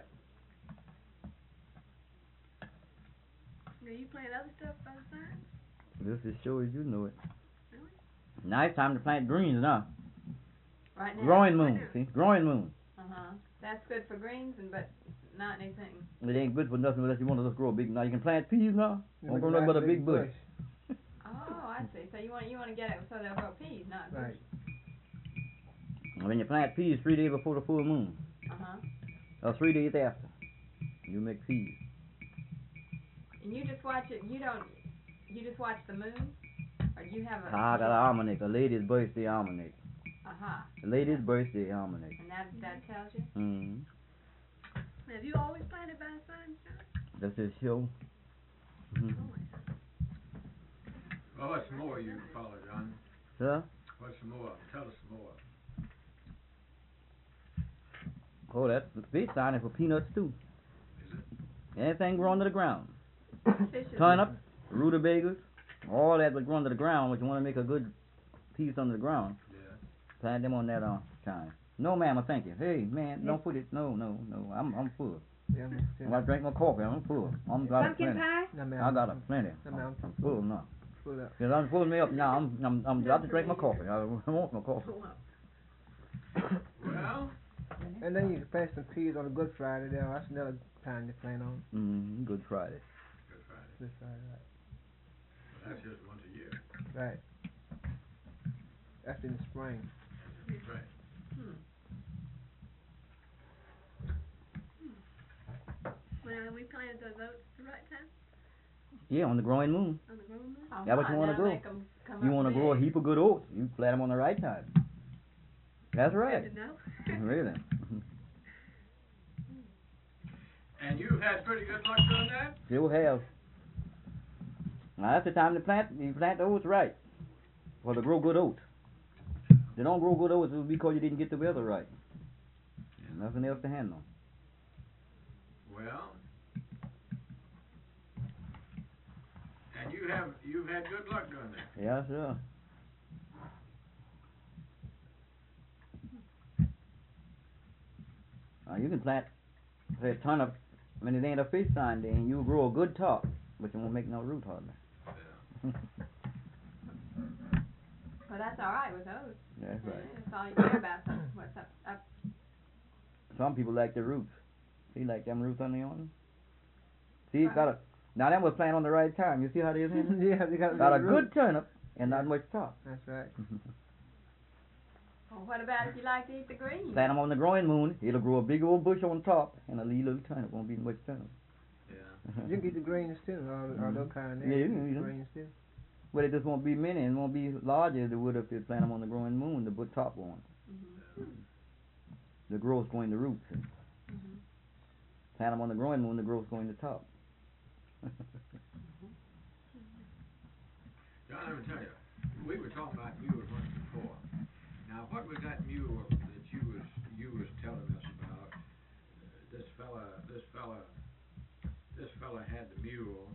Now you plant other stuff by the side? This is sure as you know it. Really? Now it's time to plant greens now. Right now. Growing moon, see? Growing moon. Uh huh. That's good for greens, and but not anything. It ain't good for nothing unless you want to just grow a big. Now you can plant peas now. You Don't make grow a nothing but a nice big bush. Oh, I see. So you want you want to get it so they'll grow peas, not Right. bushes. And when you plant peas three days before the full moon, Uh huh. or three days after, you make peas. And you just watch it. You don't. You just watch the moon, or you have a. I got an almanac, a lady's birthday almanac. Uh huh. A lady's birthday almanac. And that that tells you. Mm-hmm. Have you always planted by the side, John? That's his show. Mm-hmm. Well, what's more you can follow, John? Huh? What's more? Tell us more. Oh, that's the fish sign is for peanuts too. Is it? Anything growing to the ground. Fishes. Turnip, rutabagas, all that would grow under the ground, but you want to make a good piece under the ground. Yeah. Plant them on that uh, time. No, ma'am, I thank you. Hey, man, don't put it. No, no, no. I'm I'm full. Yeah, I'm When I drink my coffee, I'm full. I'm got a Pumpkin plenty. pie? No, ma'am. I got a plenty. No, ma'am. I'm full now. Full up. Cause I'm pulling me up now. I'm I'm I'm about to drink my coffee. I want my coffee. Well, And then you can plant some peas on a Good Friday there. That's another time to plant on. Mm, Good Friday. Good Friday. Good Friday, Well, that's just once a year. right. Right. That's in the spring. That's right. Well, we planted those oats at the right time Yeah, on the growing moon. on the growing moon. Uh-huh. Yeah, what you wanna That'll grow? make 'em come You up want to grow a big. heap of good oats? You plant them on the right time. That's right. Good to know. Really. And you've had pretty good luck doing that? Still have. Now that's the time to plant. You plant the oats right. Or to grow good oats. They don't grow good oats, it's because you didn't get the weather right. Nothing else to handle. Well, and you have you've had good luck doing that. Yeah, sure. Uh, you can plant, say, a turnip. I mean, it ain't a fish sign then. You'll grow a good top, but you won't make no root hardly. Yeah. Well, that's all right with those. That's right. Yeah, that's all you care about. So what's up? Up. Some people like the roots. See, like them roots on the on. See, it's Right. got a. Now that was planted on the right time. You see how it is? Henry? yeah, they got, Got a the good root. turnip and not Yeah. much top. That's right. Well, what about if you like to eat the greens? Plant them on the growing moon. It'll grow a big old bush on top and a little little turnip. Won't be much turnip. Yeah. You can get the greens too, or, or Mhm. those kind of Yeah, you can eat 'em. greens too. But it just won't be many and won't be larger as it would if you plant them on the growing moon. The good top one. Mm-hmm. The growth's going to roots. Mm-hmm. Plant them on the growing moon. The growth's going to top. John, let me tell you, we were talking about mules once before. Now, what was that mule that you was you was telling us about? Uh, this fella, this fella, this fella had the mule,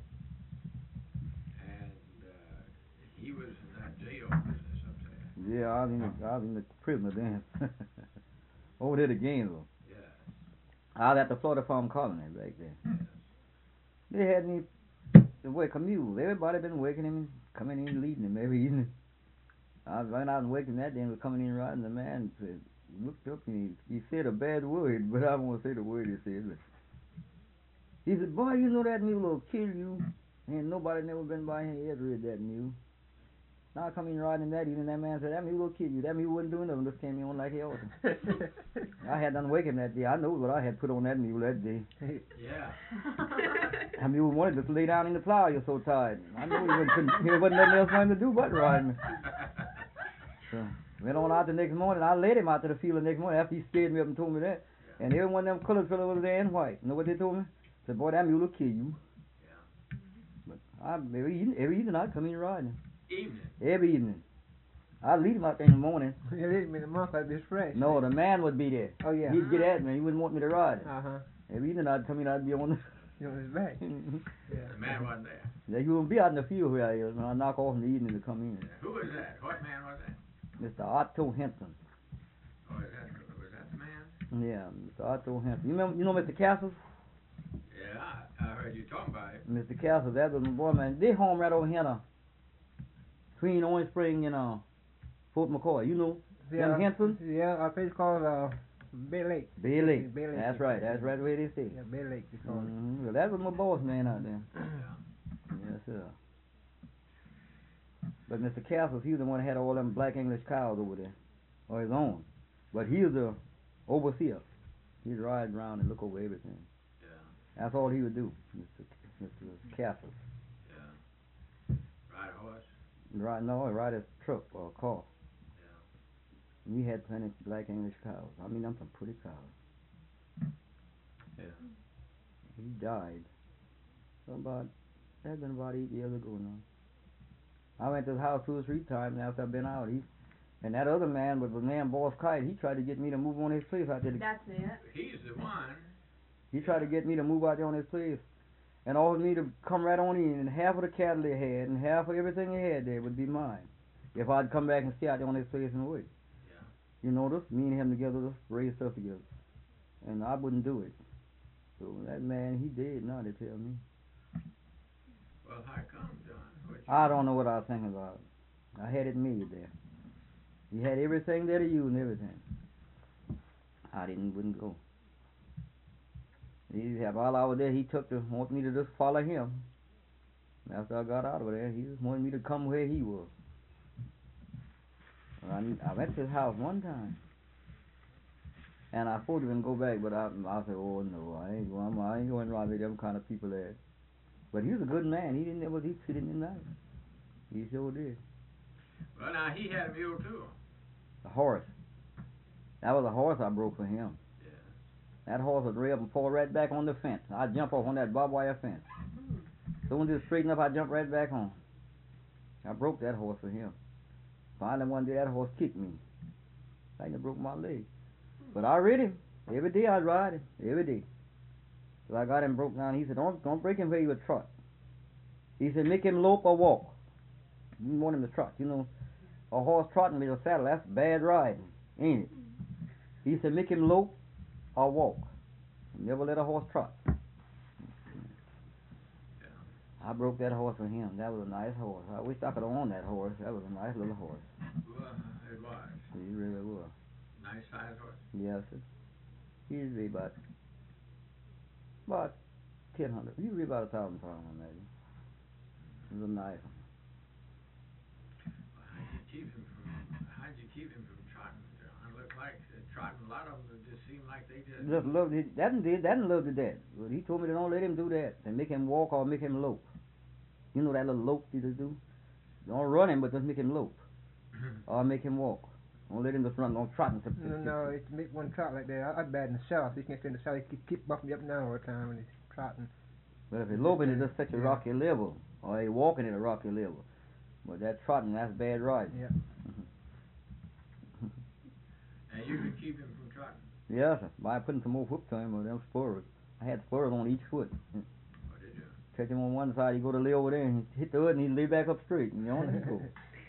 and uh, he was in that jail business up there. Yeah, I was in the, I was in the prisoner then. Over there to Gainesville. Yes, I was at the Florida Farm Colony back then. yes. They had me to wake a mule. Everybody been waking him and coming in and leading him every evening. I went out and waking that day and was coming in riding. The man said, looked up and he, he said a bad word, but I won't say the word he said. But he said, boy, you know that mule will kill you. And nobody never been by here yet rid that mule. Now I come in riding that evening, that man said, that mule will kill you. That mule wouldn't do nothing, just came in on like hell. I had done wake him that day. I know what I had put on that mule that day. Yeah. That mule wanted to lay down in the plow, you're so tired. I know he wasn't, he wasn't nothing else for him to do but ride me. So, went on out the next morning. I led him out to the field the next morning after he scared me up and told me that. Yeah. And every one of them colored fellows was there in white. You know what they told me? Said, boy, that mule will kill you. Yeah. But I, every evening, every evening I'd come in riding. Evening. Every evening. I'd lead him out there in the morning. Yeah, this been a month. I'd be fresh. No, the man would be there. Oh yeah. He'd get at me. He wouldn't want me to ride him. Uh huh. Every evening I'd come in, I'd be on the... You know his back. Yeah. The man wasn't there. Yeah, he wouldn't be out in the field where I is. And I'd knock off in the evening to come in. Yeah. Who was that? What man was that? Mister Otto Henson. Oh, is that was that the man? Yeah, Mister Otto Henson. You remember, you know Mister Castles? Yeah, I, I heard you talking about it. Mister Castles, that was my boy, man. They home right over here now. Between Orange Spring and uh, Fort McCoy. You know Yeah. them Henson? Yeah, our place called uh, Bay Lake. Bay Lake. Bay Lake. That's right. That's right the way they say. Yeah, Bay Lake. We call it. Mm-hmm. Well, that was my boss man out there. Yeah. Yes, sir. But Mister Castles, he was the one that had all them black English cows over there. Or his own. But he was the overseer. He'd ride around and look over everything. Yeah. That's all he would do, Mister Mister Castles. Yeah. Ride a horse. Right, no, ride a truck or a car. Yeah. We had plenty of black English cows. I mean, them some pretty cows. Yeah. He died. So about, that's been about eight years ago now. I went to his house two or three times after I've been out. He, and that other man was the man Boss Kite. He tried to get me to move on his place out there. That's it. He's the one. He tried to get me to move out there on his place. And offered me to come right on in, and half of the cattle they had, and half of everything they had there would be mine. If I'd come back and stay out there on his place and work. Yeah. You notice, me and him together, just raised stuff together. And I wouldn't do it. So that man, he dead now, they tell me. Well, how come, John? What you- I don't know what I was thinking about. I had it made there. He had everything there to use and everything. I didn't, wouldn't go. He have all I was there, he took to want me to just follow him. After I got out of there, he just wanted me to come where he was. I, I went to his house one time. And I thought he was going to go back, but I, I said, oh no, I ain't going, I ain't going around with them kind of people there. But he was a good man. He didn't ever, he treated me nice. He sure did. Well, now, he had a mule, too. A horse. That was a horse I broke for him. Yeah. That horse would rear up and fall right back on the fence. I'd jump off on that barbed wire fence. Soon as it straightened up, I'd jump right back on. I broke that horse for him. Finally, one day, that horse kicked me. I think it broke my leg. But I rid him. Every day I'd ride him. Every day. So I got him broke down. He said, don't, don't break him where he would trot. He said, make him lope or walk. You didn't want him to trot. You know, a horse trotting with a saddle, that's bad riding, ain't it? He said, make him lope or walk. Never let a horse trot. I broke that horse for him. That was a nice horse. I wish I could own that horse. That was a nice little horse. Well, it was. He really was. Nice size horse. Yes, sir. He was about about ten hundred. He was about a thousand pounds, maybe. It was a nice one. Well, how'd you keep him from? How'd you keep him from trotting, John? It looked like uh, trotting. A lot of them just seemed like they just. Just loved it. That one did. That one loved it. That. But he told me to don't let him do that. And make him walk or make him lope. You know that little lope you just do? Don't run him, but just make him lope. Or make him walk. Don't let him just run, don't trot. And No, no, it's to make one trot like that. I, I'd bad in the south. You can't stand in the south. You keep, keep bumping me up and down all the time when he's trotting. But if he's loping, it's just such a Yeah. rocky level. Or he's walking at a rocky level. But that trotting, that's bad riding. Yeah. And you could keep him from trotting. Yes, sir. By putting some more hook to him or them spurs. I had spurs on each foot. What did you? Catch him on one side, he go to lay over there and he hit the hood and he lay back up straight. And you know, he go.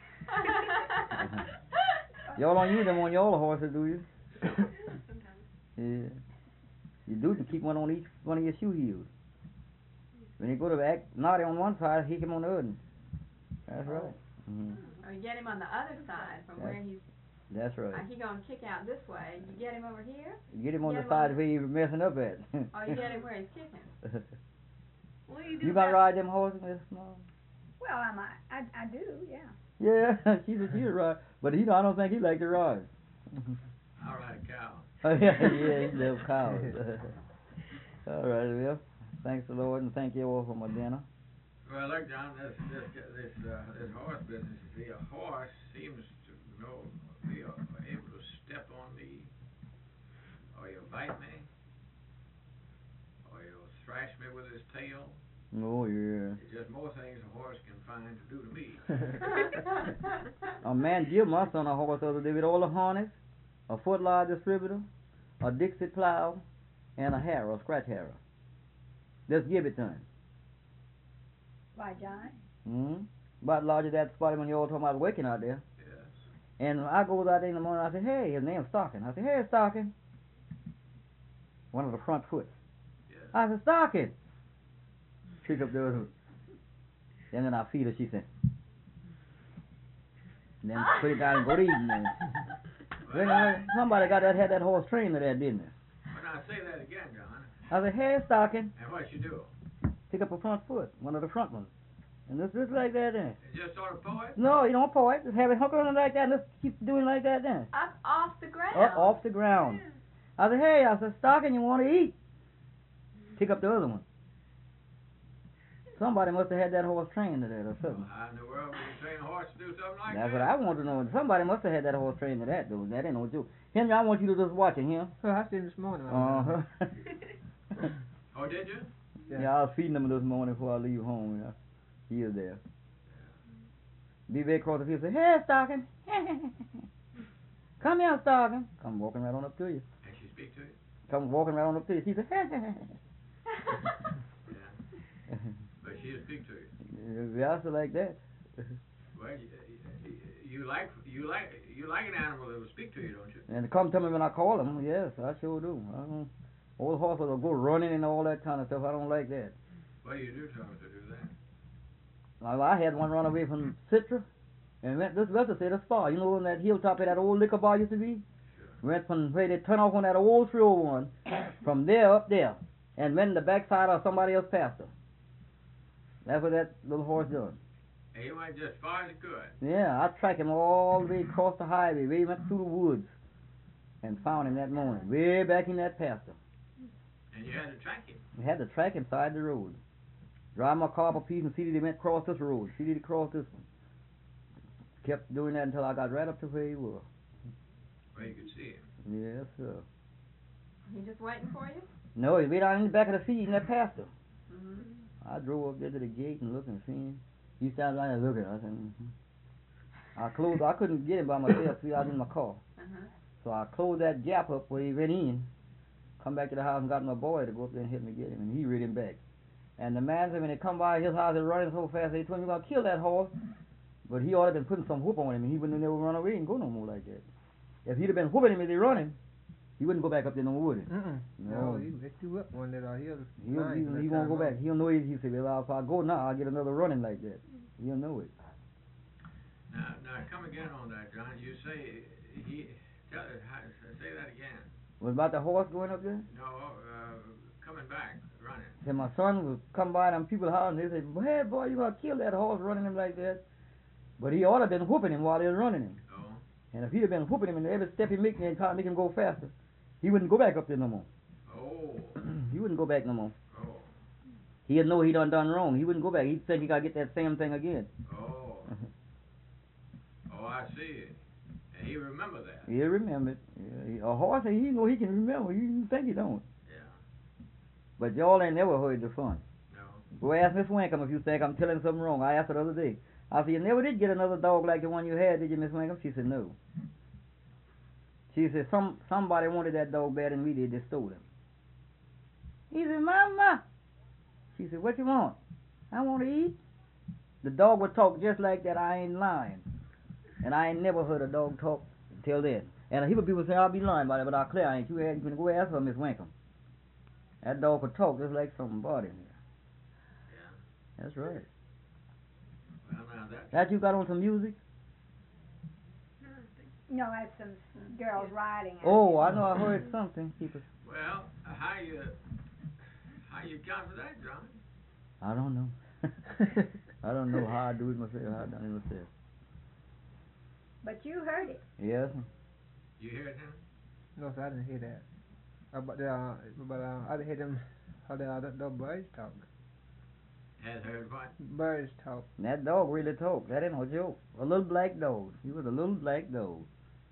Y'all don't use them on your horses, do you? Sometimes. Yeah. You do to keep one on each one of your shoe heels. When you go to act naughty on one side, hit him on the other. That's right. Mm-hmm. Or you get him on the other side from That's where he's, That's right. like he gonna kick out this way. You get him over here, You get him on get the him side on- where you're messing up at. or you get him where he's kicking. What do you do You gonna about- ride them horses, Miss Small? Well, I'm, I, I, I do, yeah. Yeah, she's a she's a ride. But he, I don't think he like to ride. I'll ride a cow. Oh, yeah, yeah, he loves cows. All right, well, thanks the Lord, and thank you all for my dinner. Well, look, John, this this this uh, this horse business. You see, a horse seems to know be uh, able to step on me, or he'll bite me, or he'll thrash me with his tail. Oh, yeah. It's just more things a horse can find to do to me. A man give my son a horse the other day with all the harness, a foot large distributor, a Dixie plow, and a harrow, a scratch harrow. Just give it to him. Why, John? Mm-hmm. About larger than that spot when you all talking about working out there. Yes. And I goes out there in the morning, I say, hey, his name's Stocking. I say, hey, Stocking. One of the front foot. Yes. I said, Stocking. Pick up the other. And then I feed her, she said. And then put it down and go to eating. Then. Then, uh, somebody got that, had that horse trained to that, didn't they? When I say that again, John, I said, hey, Stocking. and what you do? Pick up a front foot, one of the front ones. And just, just like that then. You just sort of poet? No, you don't pull it. Just have it hook on like that and just keep doing like that then. Up off the ground. Up off the ground. I said, hey, I said, Stocking, you want to eat? Pick up the other one. Somebody must have had that horse trained to that or something. How in the world would you train a horse to do something like That's that? what I want to know. Somebody must have had that horse trained to that, though. That ain't no joke. Henry, I want you to just watch it, Henry. Oh, I seen him this morning. Uh-huh. Oh, did you? Yeah, I was feeding him this morning before I leave home. Yeah. He is there. Be very across the field and say, hey, Stocking. Come here, Stocking. Come walking right on up to you. And she speak to you? Come walking right on up to you. She said, Yeah. But she'll speak to you. yeah, so like that. Well, you, you like you like you like an animal that will speak to you, don't you? And come to me when I call him. Yes, I sure do. I don't, old horses will go running and all that kind of stuff. I don't like that. What do you do to them to do that? Well, I had one run away from Citra and went this weather said a spa. You know when that hilltop where that old liquor bar used to be? Sure. Went from where they turn off on that old three oh one, from there up there, and went in the backside of somebody else's pasture. That's what that little horse done. And he went just as far as he could. Yeah, I tracked him all the way across the highway, way went through the woods, and found him that morning, way back in that pasture. And you had to track him. We had to track him side the road. Drive my car up a piece and see that he went across this road. See that he crossed this one. Kept doing that until I got right up to where he was. Where you could see him. Yes, sir. He just waiting for you? No, he way down in the back of the field in that pasture. Mm-hmm. I drove up there to the gate and looked and seen him. He started right there looking. I said, mm-hmm. I closed. I couldn't get him by myself. See, I was in my car. Uh-huh. So I closed that gap up where he went in. Come back to the house and got my boy to go up there and help me get him, and he rid him back. And the man said when they come by his house, they're running so fast, they told him, you're going to kill that horse. But he ought to have been putting some whoop on him, and he wouldn't have never run away and go no more like that. If he'd have been whooping him as he run him, He wouldn't go back up there no more, would he? Mm-mm. No. No, he, they threw up one that uh, he'll, He'll, nice he'll, that he won't time go back. on. He'll know it. He'll say, well, if I go now, I'll get another running like that. He'll know it. Now, now come again on that, John. You say he, tell it, how- say that again. Was about the horse going up there? No, uh, coming back, running. Said my son was come by, them people hollering. They said, hey, boy, you gonna kill that horse running him like that. But he ought to have been whooping him while he was running him. Oh, And if he'd have been whooping him and every step he make and trying to make him go faster, he wouldn't go back up there no more. oh, He wouldn't go back no more. oh, He'd know he done done wrong. He wouldn't go back. He'd think he gotta get that same thing again. oh. Oh, I see. And he remember that. He'll remember it. Yeah, he- a horse, he know he can remember. You think he don't. Yeah. But y'all ain't never heard the fun. No. Go ask Miss Wankham if you think I'm telling something wrong. I asked her the other day. I said, you never did get another dog like the one you had, did you, Miss Wankham? She said, no. She said, some somebody wanted that dog better than we did. They stole him. He said, Mama. She said, what you want? I want to eat. The dog would talk just like that. I ain't lying. And I ain't never heard a dog talk until then. And a heap of people say I'll be lying about it, but I clear I ain't. You had, you can go ask her, Miss Wankham. That dog could talk just like somebody in here. Yeah. That's right. Well, now that. That you got on some music? No, that's some girls riding. out Oh, there. I know I heard something. People, Well, how you, how you count for that, John? I don't know. I don't know how I do it myself. How I done it myself. But you heard it. Yes. You heard him? No, sir, I didn't hear that. Uh, but uh, but uh, I didn't hear them how the, uh, the, the birds talk. Has heard what? Birds talk. And that dog really talked. That ain't no joke. A little black dog. He was a little black dog.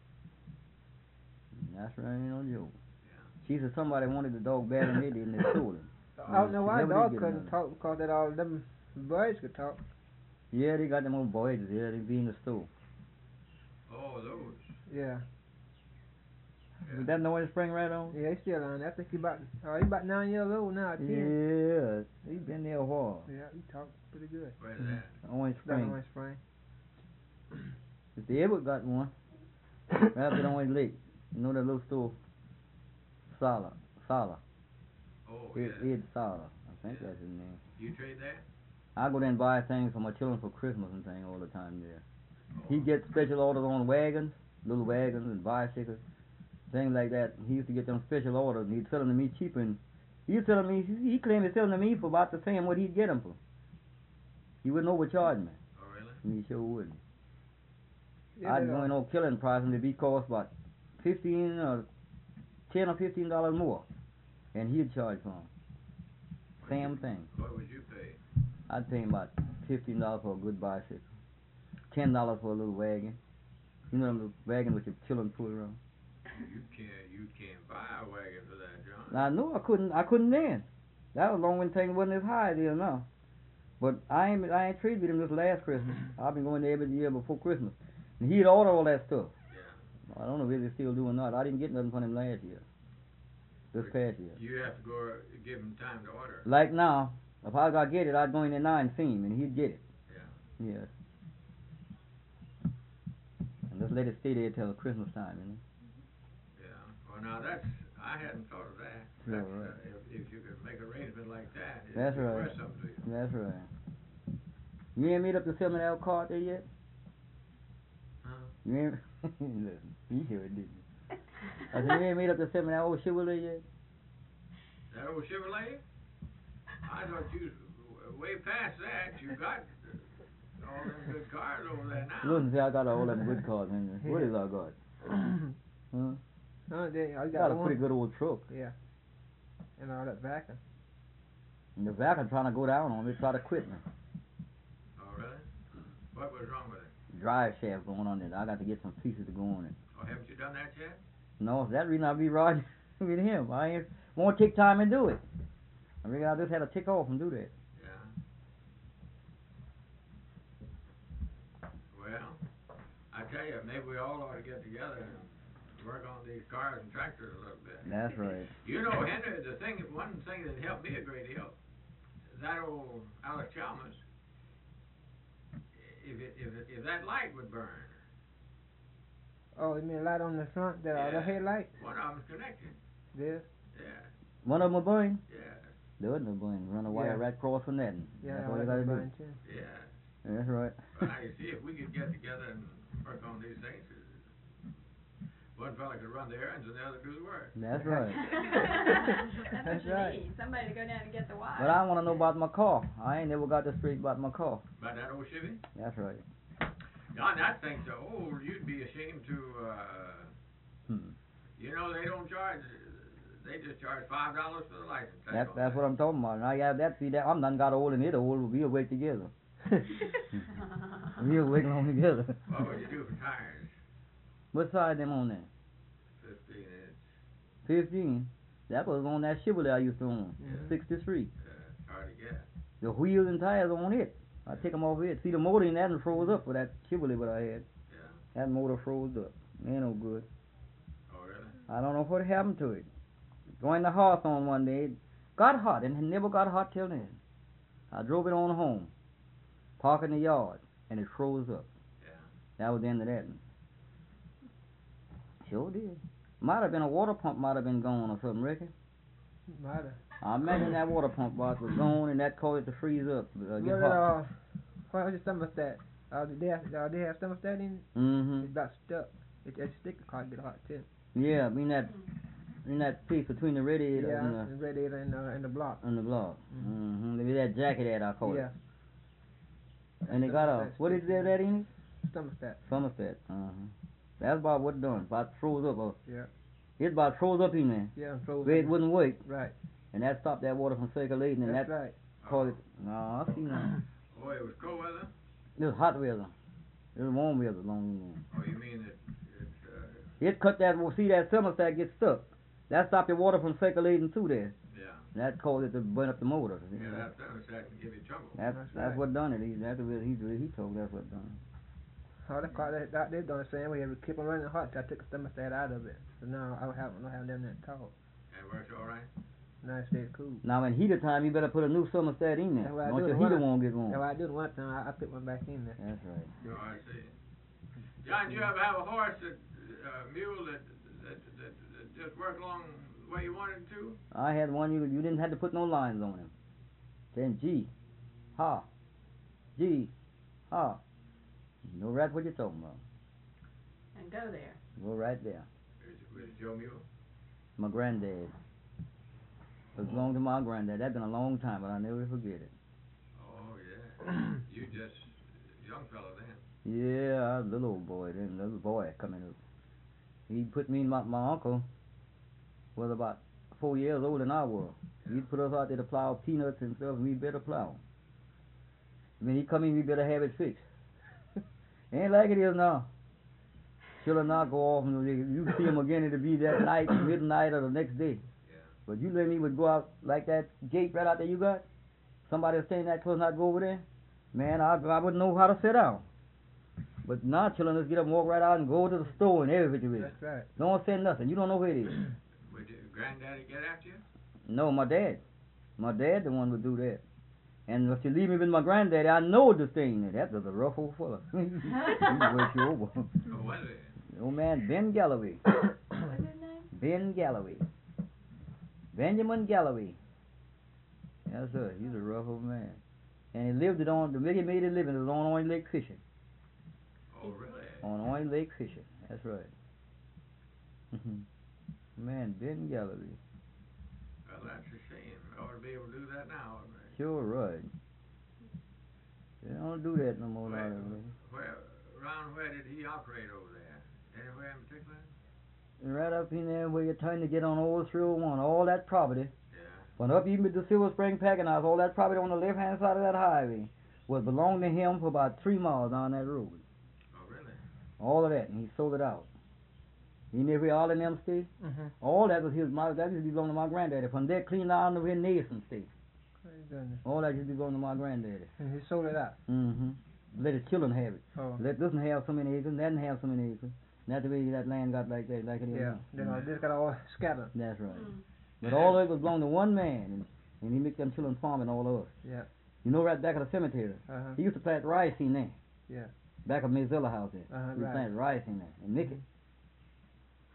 That's right, ain't no joke. She said somebody wanted the dog better than they did and they stole him. I don't know why Never did dog get couldn't another. talk because that all them birds could talk. Yeah, they got them old voices. Yeah, they be in the store. Oh, those. Yeah, Is that noise spring right on? yeah, he still on. I think he about uh, he about nine years old now. Ten. Yeah, he been there a while. Yeah, he talk pretty good. Where's that? Orange That Spring. orange spring. If they ever got one, right up at Orange Lake. You know that little store? Sala. Sala. Oh, Ed, yeah. Ed Sala. I think that's his name. You trade that? I go there and buy things for my children for Christmas and things all the time there. Oh. He gets special orders on wagons, little wagons and bicycles, things like that. He used to get them special orders and he'd sell them to me cheaper. And he was telling me, he claimed he's selling them to me for about the same what he'd get them for. He wouldn't overcharge me. Oh, really? And he sure wouldn't. Yeah, I'd they, go uh, in on killing price and it'd be cost about fifteen or ten or fifteen dollars more. And he'd charge for them. Same thing. What would you pay? I'd pay him about fifteen dollars for a good bicycle. Ten dollars for a little wagon. You know them little wagon with your children pull around. You can't, you can't buy a wagon for that, John. I know I couldn't I couldn't then. That was long when things wasn't as high as it is now. But I ain't I ain't traded with him this last Christmas. I've been going there every year before Christmas. And he'd order all that stuff. Yeah. I don't know if he's still doing that. I didn't get nothing from him last year. This past year. You have to go, give him time to order. Like now, if I got get it, I'd go in there now and see him, and he'd get it. Yeah. Yes. And just let it stay there till Christmas time, you know. Yeah. Well, now that's, I hadn't thought of that. Yeah, That's, right. uh, if, if you could make arrangement like that, it'd That's be right. worth something to you. That's right. You ain't made up the seven L card there yet? Huh? You ain't. Listen, you hear it, didn't you? I said you ain't made up the seven L old Chevrolet yet? That old Chevrolet? I thought you was way past that. You got all them good cars over there now. Listen, see, I got all them good cars, man. What is I got? Huh? no, they, I I got, got a one. pretty good old truck. Yeah. And all that vacuum. And the back I'm trying to go down on me, try to quit me. Oh, really? What was wrong with it? Drive shaft going on it. I got to get some pieces to go on it. Oh, haven't you done that yet? No, that's the reason I be riding with him. I ain't won't take time and do it. I reckon I just had to tick off and do that. Yeah. Well, I tell you, maybe we all ought to get together and work on these cars and tractors a little bit. That's right. You know, Henry, the thing, one thing that helped me a great deal, that old Alice Chalmers, if it, if it, if that light would burn, Oh, you mean light on the front, that are the Yeah. headlights? One of them's connected. This? Yeah. One of them a burn? Yeah. The other burn. Run a wire Yeah. right across from that. Yeah, That's I all you like gotta the do. burn too. Yeah. That's right. Well, now you see, if we could get together and work on these things, uh, one fella could run the errands and the other do the work. That's right. That's That's what you right. need, somebody to go down and get the wire. But I wanna know about my car. I ain't never got this straight about my car. About that old Chevy? That's right. John, that thing's so old, you'd be ashamed to, uh, Hmm. you know, they don't charge, they just charge five dollars for the license tag That's on that's that. what I'm talking about. Now you have that see that I'm done got old and it old, we'll work together. We'll work along together. What would you do for tires? What side them on there? Fifteen inch, Fifteen. That was on that Chevrolet I used to own. Yeah. Sixty-three. uh, it's hard to get. The wheels and tires on it. I take them off it. See the motor in that and froze up for that Chevrolet what I had. Yeah. That motor froze up. Ain't no good. Oh, really? I don't know what happened to it. Going to Hawthorne one day, it got hot and it never got hot till then. I drove it on home, parked in the yard, and it froze up. Yeah. That was the end of that. Sure did. Might have been a water pump, might have been gone or something, Ricky. Matter. I imagine that water pump box was gone and that caused it to freeze up. Uh, get What, hot. uh, what was the thermostat? Uh, did they have, uh, they have thermostat in it? Mm-hmm. It's about stuck. It, it stick the car get hot too. Yeah, in that in that piece between the radiator Yeah, and the the radiator and, uh, and the block. and the block. Mhm. Mm-hmm. Maybe that jacket that I call Yeah. it. And it got a Thermostat what is stick. there that in it? Thermostat. Thermostat. Uh-huh. That's about what done. About froze up. Uh, Yeah. it about froze up in there. Yeah, and frozen. Where it wouldn't work. Right. And that stopped that water from circulating and That's that right. caused it. No, I see now. Oh, it was cold weather? It was hot weather. It was warm weather long in there. Oh, you mean that it, uh, It cut that, well, see that thermostat gets stuck. That stopped the water from circulating through there. yeah. That caused it to burn up the motor. Yeah, that thermostat can give you trouble. That's That's that's right. what done it. He that's what he he told that's what done it. Oh, that car, that, that, they done the same way. It keep on running hot. So I took the thermostat out of it. So now I don't have, I don't have them that tall. It works all right? Now it stays cool. Now in heater time you better put a new thermostat in there. That's what I Don't do your in heater winter. won't get warm. That's what I do the one time. I, I put one back in there. That's right. Oh, I see. John, you ever have a horse that, uh, mule that, that, that, that just worked along the way you wanted it to? I had one you you didn't have to put no lines on him. Saying G, ha, G, ha. You know right what you're talking about. And go there. Go right there. Was it, was it Joe Mule? My granddad. It belonged to my granddad. That's been a long time, but I never forget it. Oh, yeah. You just, young fellow then. Yeah, I was a little old boy then, little boy coming up. He put me and my, my uncle was about four years older than I was. He'd put us out there to plow peanuts and stuff, and we better plow. When he come in, we better have it fixed. Ain't like it is now. Children now go off, and they- you see them again, it'll be that night, midnight, or the next day. Yeah. But you let me would go out like that gate right out there you got. Somebody was saying that close not go over there. Man, I I wouldn't know how to sit down. But now children just get up and walk right out and go to the store and everything with it. That's right. Don't say nothing. You don't know where it is. Would your granddaddy get after you? No, my dad. My dad the one would do that. And if you leave me with my granddaddy, I know the thing. That was a rough old fella. He worked you over. Oh, was it? Old man Ben Galloway. What's his name? Ben Galloway. Benjamin Galloway. Yes, sir. He's a rough old man. And he lived it on, the way he made a living was on Orange Lake fishing. Oh, really? On Orange Lake fishing. That's right. Man, Ben Galloway. Well, that's a shame. I ought to be able to do that now. oughtn't I? Sure right. They don't do that no more Where, nowadays. where, around where did he operate over there? Anywhere in particular? And right up in there where you're trying to get on Old three oh one, all that property, Yeah. went up even with the Silver Spring Packing House, all that property on the left hand side of that highway was belonged to him for about three miles down that road. Oh, really? All of that, and he sold it out. You know where all of them stay? Mm-hmm. All that was his, my, that used to belong to my granddaddy. From there clean down to where Nason stay. Goodness. All that used to belong to my granddaddy. And he sold it out. Mm-hmm. Let his children have it. Oh. Let this one have so many acres, that one have so many acres. And that's the way that land got like that, like it is Yeah. now. Then all this got all scattered. That's right. Mm. But all of it was belong to one man, and, and he make them children farming all of us. Yeah. You know, right back at the cemetery, Uh-huh. he used to plant rice in there. Yeah. Back of Mayzilla house there. Uh-huh, he right. planted rice in there and make it.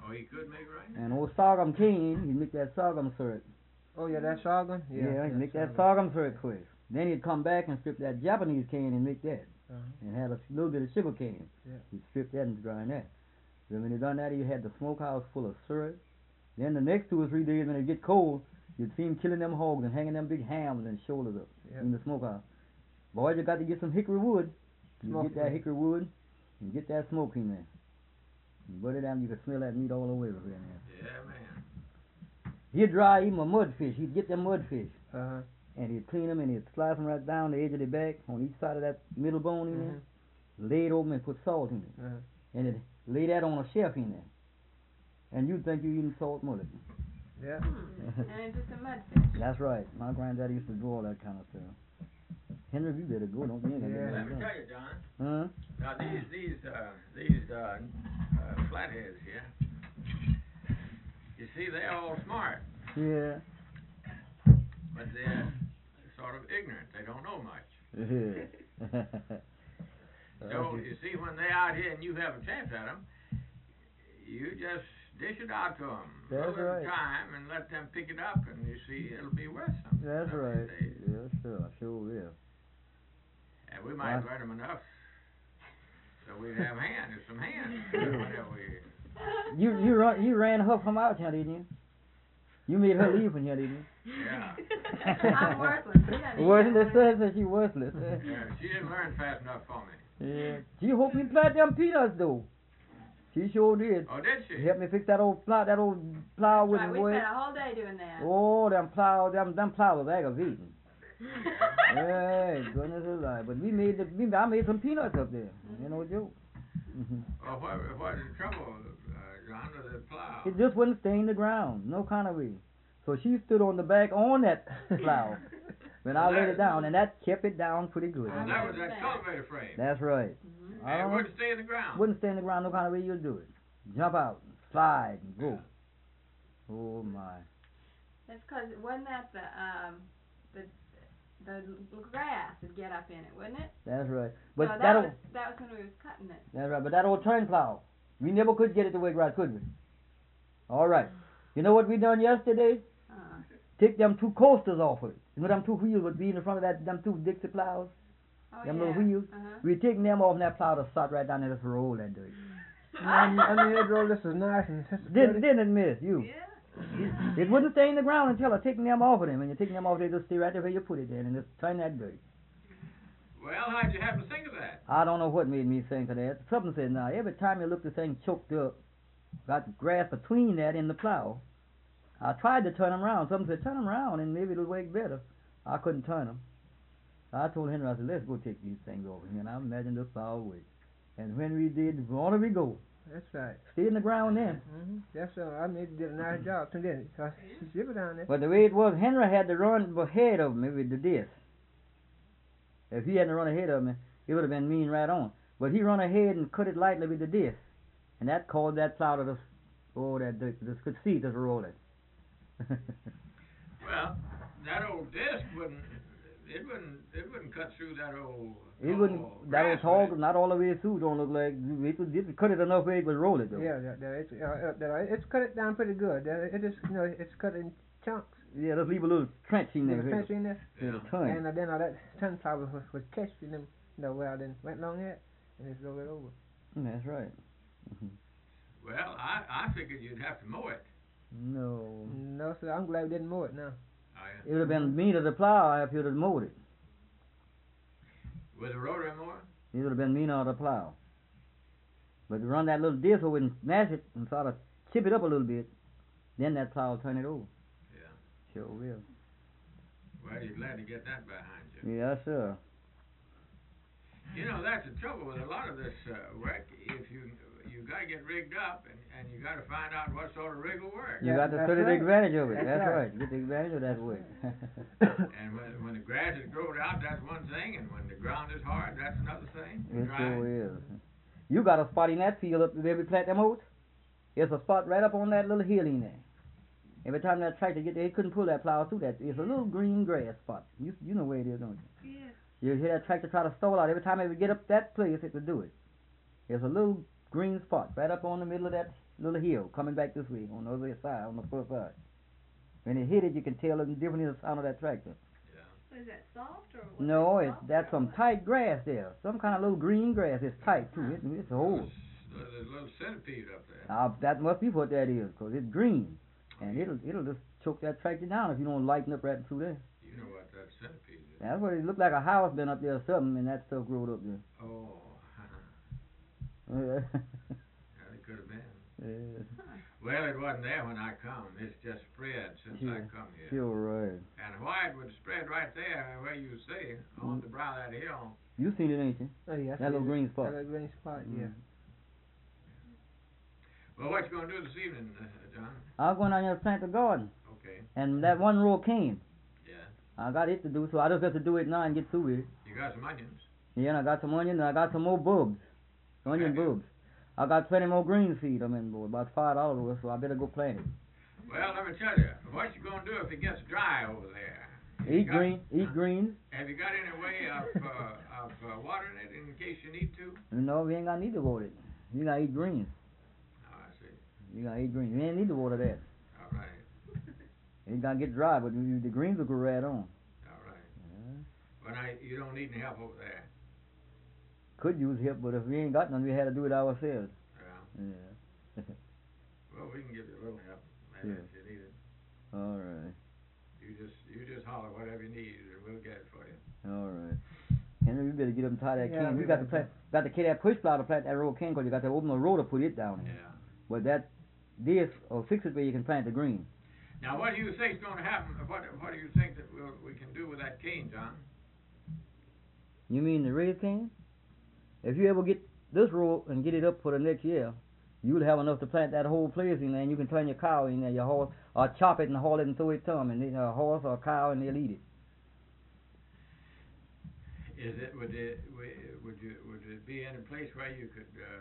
Oh, he could make right. And old sorghum cane, he'd make that sorghum syrup. Oh yeah, that sorghum. Yeah, Yeah, he'd make that sorghum. sorghum syrup first. Then he'd come back and strip that Japanese cane and make that. Uh-huh. And had a little bit of sugar cane. Yeah. He'd strip that and grind that. Then when he done that, he had the smokehouse full of syrup. Then the next two or three days when it get cold, you'd see him killing them hogs and hanging them big hams and shoulders up Yeah. in the smokehouse. Boys, you got to get some hickory wood. You Smoke get that it. hickory wood and get that smoke in there. You put it down, you can smell that meat all the way over there. Yeah, man. He'd dry even a mudfish. He'd get them mudfish Uh-huh. and he'd clean them and he'd slice them right down the edge of the back on each side of that middle bone in there. Lay it over and put salt in it. Uh-huh. And it lay that on a shelf in there. And you'd think you eating salt mullet. Yeah. Hmm. And it's just a mudfish. That's right. My granddaddy used to do all that kind of stuff. Henry, you better go. Don't think Yeah. Let me tell you, John. Huh? Now these these uh, these uh, uh, flatheads here. You see, they're all smart, Yeah. but they're sort of ignorant. They don't know much. Yeah. So you see, when they're out here and you have a chance at them, you just dish it out to them That's a little at right. a time and let them pick it up, and you see it'll be worth something. That's some of right. these days. Yeah, sure. Sure will. And we might Well, let them enough so we'd have hands, some hands, whatever we. You you run you ran her from out here, didn't you? You made her leave from here, didn't you? Yeah. I'm worthless. We gotta eat Worthless, that says she worthless. Yeah, she didn't learn fast enough for me. Yeah. She hope you plant them peanuts though. She sure did. Oh, did she? Help me fix that old plow, that old plow Right, wooden we boy. spent a whole day doing that. Oh, them plow, them them plow was aggravating. Hey, goodness alive. But we made the, we, I made some peanuts up there. You know, joke. Mm-hmm. Well, what, what is the trouble, uh, John, with the plow? It just wouldn't stain the ground, no kind of way. So she stood on the back on that plow when I laid it down, and that kept it down pretty good. Well, that was that cultivator frame. That's right. Mm-hmm. I And it don't know, wouldn't stay in the ground. wouldn't stay in the ground no kind of way you'd do it. Jump out, slide, and go. Oh my. That's because wasn't that the um the the grass would get up in it, wouldn't it? That's right. But so that that was old, that was when we was cutting it. that's right. But that old turn plow, we never could get it to work right, could we? All right. You know what we done yesterday? Uh, Take them two coasters off of it. You know them two wheels would be in the front of that, them two Dixie plows? oh Them yeah. little wheels? Uh-huh. We taking them off and that plow to start right down there, just roll that dirt. And I mean, it roll, this is nice and this is Didn't, pretty. didn't it, miss? You. Yeah. It, it wouldn't stay in the ground until I taking them off of them. When you're taking them off, they just stay right there where you put it there and just turn that dirt. Well, how'd you happen to think of that? I don't know what made me think of that. Something said, now, every time you look the thing choked up, got grass between that and the plow, I tried to turn them around. Something said, turn them around and maybe it'll work better. I couldn't turn them. I told Henry, I said, let's go take these things over here. And I imagined the plow away. And when we did, on we go. That's right. Stay in the ground then. Mm-hmm. That's all. I mean, it did a nice job too, didn't it? So she zip it down there. But the way it was, Henry had to run ahead of me with the disc. If he hadn't run ahead of me, it would have been mean right on. But he run ahead and cut it lightly with the disc. And that caused that plow to just, oh, that dirt, just could see it just rolling. Well, that old disc wouldn't, it wouldn't, it wouldn't cut through that old. It wouldn't, tall that was grass, tall, would it? not all the way through, don't look like, it would, it cut it enough where it would roll it though. Yeah, that, that, it's, uh, uh, that, it's cut it down pretty good. That, it just, you know, it's cut in chunks. Yeah, just leave a little trench in there. Little trench in there. Yeah, Yeah. the ton. And uh, then all that sunflower was, was catched in them, you know, where I then went along that and just rolled it over. Mm, That's right. Mhm. Well, I, I figured you'd have to mow it. No. No, sir, I'm glad we didn't mow it now. I, It would have been mean to the plow if you'd have mowed it. with a rotary mower? It would have been mean on the plow. But to run that little disc over and smash it and sort of chip it up a little bit, then that plow will turn it over. Yeah. Sure will. Well, you're glad to get that behind you. Yeah, sure. You know, that's the trouble with a lot of this uh, work. If you you got to get rigged up, and, and you got to find out what sort of rig will work. You Yeah, got to that's study the right. advantage of it. That's That's, right. right. Get the advantage of that way. And when when the grass is growed out, that's one thing, and when the ground is hard, that's another thing. It Dry. sure is. You got a spot in that field up where we plant them oats. There's a spot right up on that little hill in there. Every time that tractor get there, he couldn't pull that plow through that. It's a little green grass spot. You you know where it is, don't you? Yeah. You hear that tractor try to stall out. Every time it would get up that place, it would do it. There's a little green spot right up on the middle of that little hill coming back this way on the other side, on the far side. When it hit it, you can tell the difference in the sound of that tractor. So is that soft or what? No, it's that's some tight grass there. Some kind of little green grass. It's tight too. It, it's a hole. There's, there's a little centipede up there. Uh, that must be what that is, 'cause it's green, and it'll it'll just choke that tractor down if you don't lighten up right through there. You know what that centipede is? That's what it looked like, a house been up there or something, and that stuff growed up there. Oh, Yeah. yeah, it could have been. Yeah. Well, it wasn't there when I come. It's just spread since I Sure. come here. Sure, right. And why it would spread right there where you say, on the brow of that hill. You seen it, ain't you? Oh yeah. I That see little it. green spot. That little green spot. Yeah. Mm. Well, what you gonna do this evening, uh, John? I'm going down there to plant the garden, Okay, and that one row came. yeah. I got it to do, so I just have to do it now and get through with it. You got some onions. Yeah, and I got some onions, and I got some more bulbs. Onion Have you? bulbs. I got plenty more green seed, I mean, boy, about five dollars worth, so I better go plant it. Well, let me tell you, what you gonna do if it gets dry over there? Have you Eat got- green, eat greens. Have you got any way of, uh, of uh, watering it in case you need to? No, we ain't got need to water it. You gotta eat greens. Oh, I see. You gotta eat greens. You ain't need to water that. All right, It got to get dry, but you, the greens will go right on. all right. Yeah. Well, now, you don't need any help over there. Could use help, but if we ain't got none, we had to do it ourselves. Yeah. Yeah. Well, we can give you a little help, maybe, Yeah. if you need it. All right. You just, you just holler whatever you need, and we'll get it for you. All right. Henry, we better get up and tie that Yeah, cane. we We got to better. plant, got to carry that push plow to plant that row cane, 'cause you got to open the row to put it down there. Yeah. But that, this, or fix it where you can plant the green. Now, what do you think's gonna happen, what, what do you think that we'll, we can do with that cane, John? You mean the red cane? If you ever get this row and get it up for the next year, you'll have enough to plant that whole place in there, and you can turn your cow in there, your horse, or chop it and haul it and throw it to them, and then a horse or a cow, and they'll eat it. Is it, would it, would- would you, would it be in a place where you could, uh,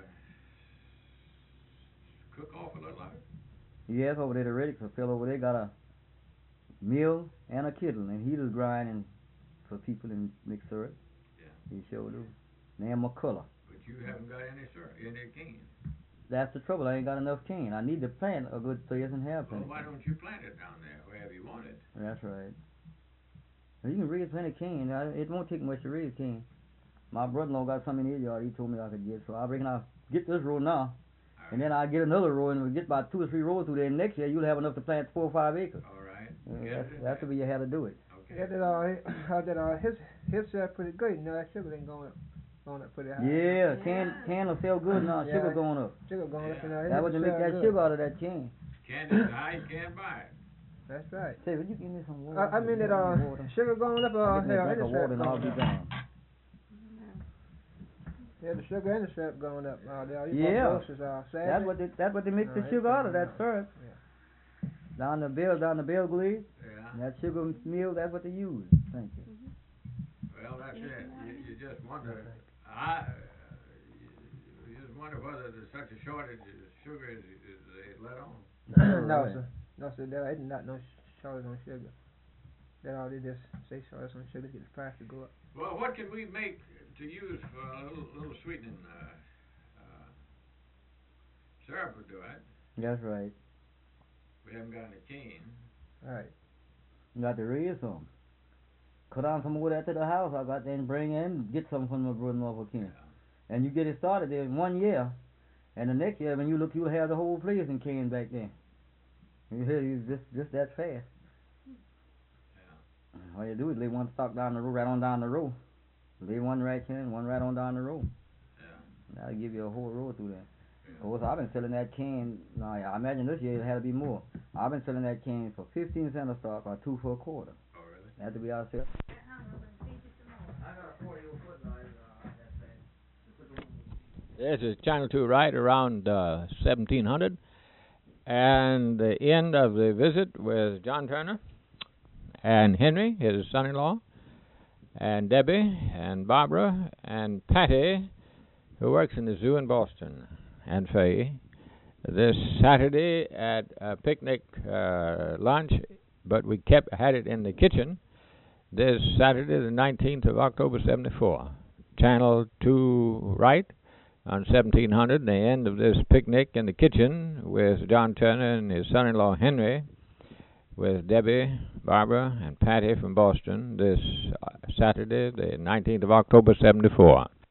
cook off a little of it? Yes, over there, the Reddick's fellow over there got a mill and a kettle, and he just grinding for people and mix syrup. Yeah. He sure do. Name McCullough. But you haven't got any, sir, any cane. That's the trouble. I ain't got enough cane. I need to plant a good place and have Well, plenty. why don't you plant it down there, wherever you want it? That's right. Well, you can raise plenty cane. I, it won't take much to raise cane. My brother-in-law got some in his yard. He told me I could get, so I reckon I'll get this row now, and then I'll get another row, and we'll get about two or three rows through there. And next year you'll have enough to plant four or five acres. All right. Uh, Get that's it in that's the there. way you have to do it. Okay. Yeah, that uh, how that uh, his his uh, pretty good. You know, that sugar ain't going up, going up pretty high. Yeah, can can will sell good now. Yeah. Sugar going up. Sugar going up. You know, That was to make sell that good. sugar out of that can. Can't deny, you can't buy it. That's right. Say, would you give me some water? I, I mean that uh, Water. sugar going up. I'll Uh, get me a hell, drink of and the water syrup and I'll going be up. gone. Yeah, the sugar and the syrup going up. Uh, they, you Yeah. bought groceries, uh, Saturday. That's what they, that's what they mix the No, sugar it's out of, that not. syrup. Yeah. Down the bill, down the bill glade, Yeah. that sugar meal, that's what they use. Thank you. Well, that's it. You, you just wonder, I, uh, you, you just wonder whether there's such a shortage of sugar as, as they let on. no, Right. sir. No, sir. There ain't not no shortage on sugar. That all they just say shortage on sugar to get the price to go up. Well, what can we make to use for a little, little sweetening, uh, uh, syrup would do it. That's right. We haven't got any cane. All right. You got to raise some. Cut down some of that to the house. I got then bring in, get some from my brother-in-law for cane. Yeah. And you get it started there in one year, and the next year when you look, you'll have the whole place in cane back there. You hear you just just that fast. Yeah. All you do is lay one stock down the road, right on down the road. Lay one right here and one right on down the road. Yeah. That'll give you a whole road through there. Yeah. Of course, I've been selling that can. Now, I imagine this year it had to be more. I've been selling that can for fifteen cents a stock or two for a quarter. Oh, really? That to be our sale. This is Channel two right around uh, seventeen hundred. And the end of the visit with John Turner and Henry, his son-in-law, and Debbie and Barbara and Patty, who works in the zoo in Boston, and Faye, this Saturday at a picnic uh, lunch, but we kept had it in the kitchen, this Saturday the nineteenth of October seventy-four. Channel two right, on seventeen hundred, and the end of this picnic in the kitchen with John Turner and his son-in-law Henry, with Debbie, Barbara, and Patty from Boston this uh, Saturday, the nineteenth of October, seventy-four.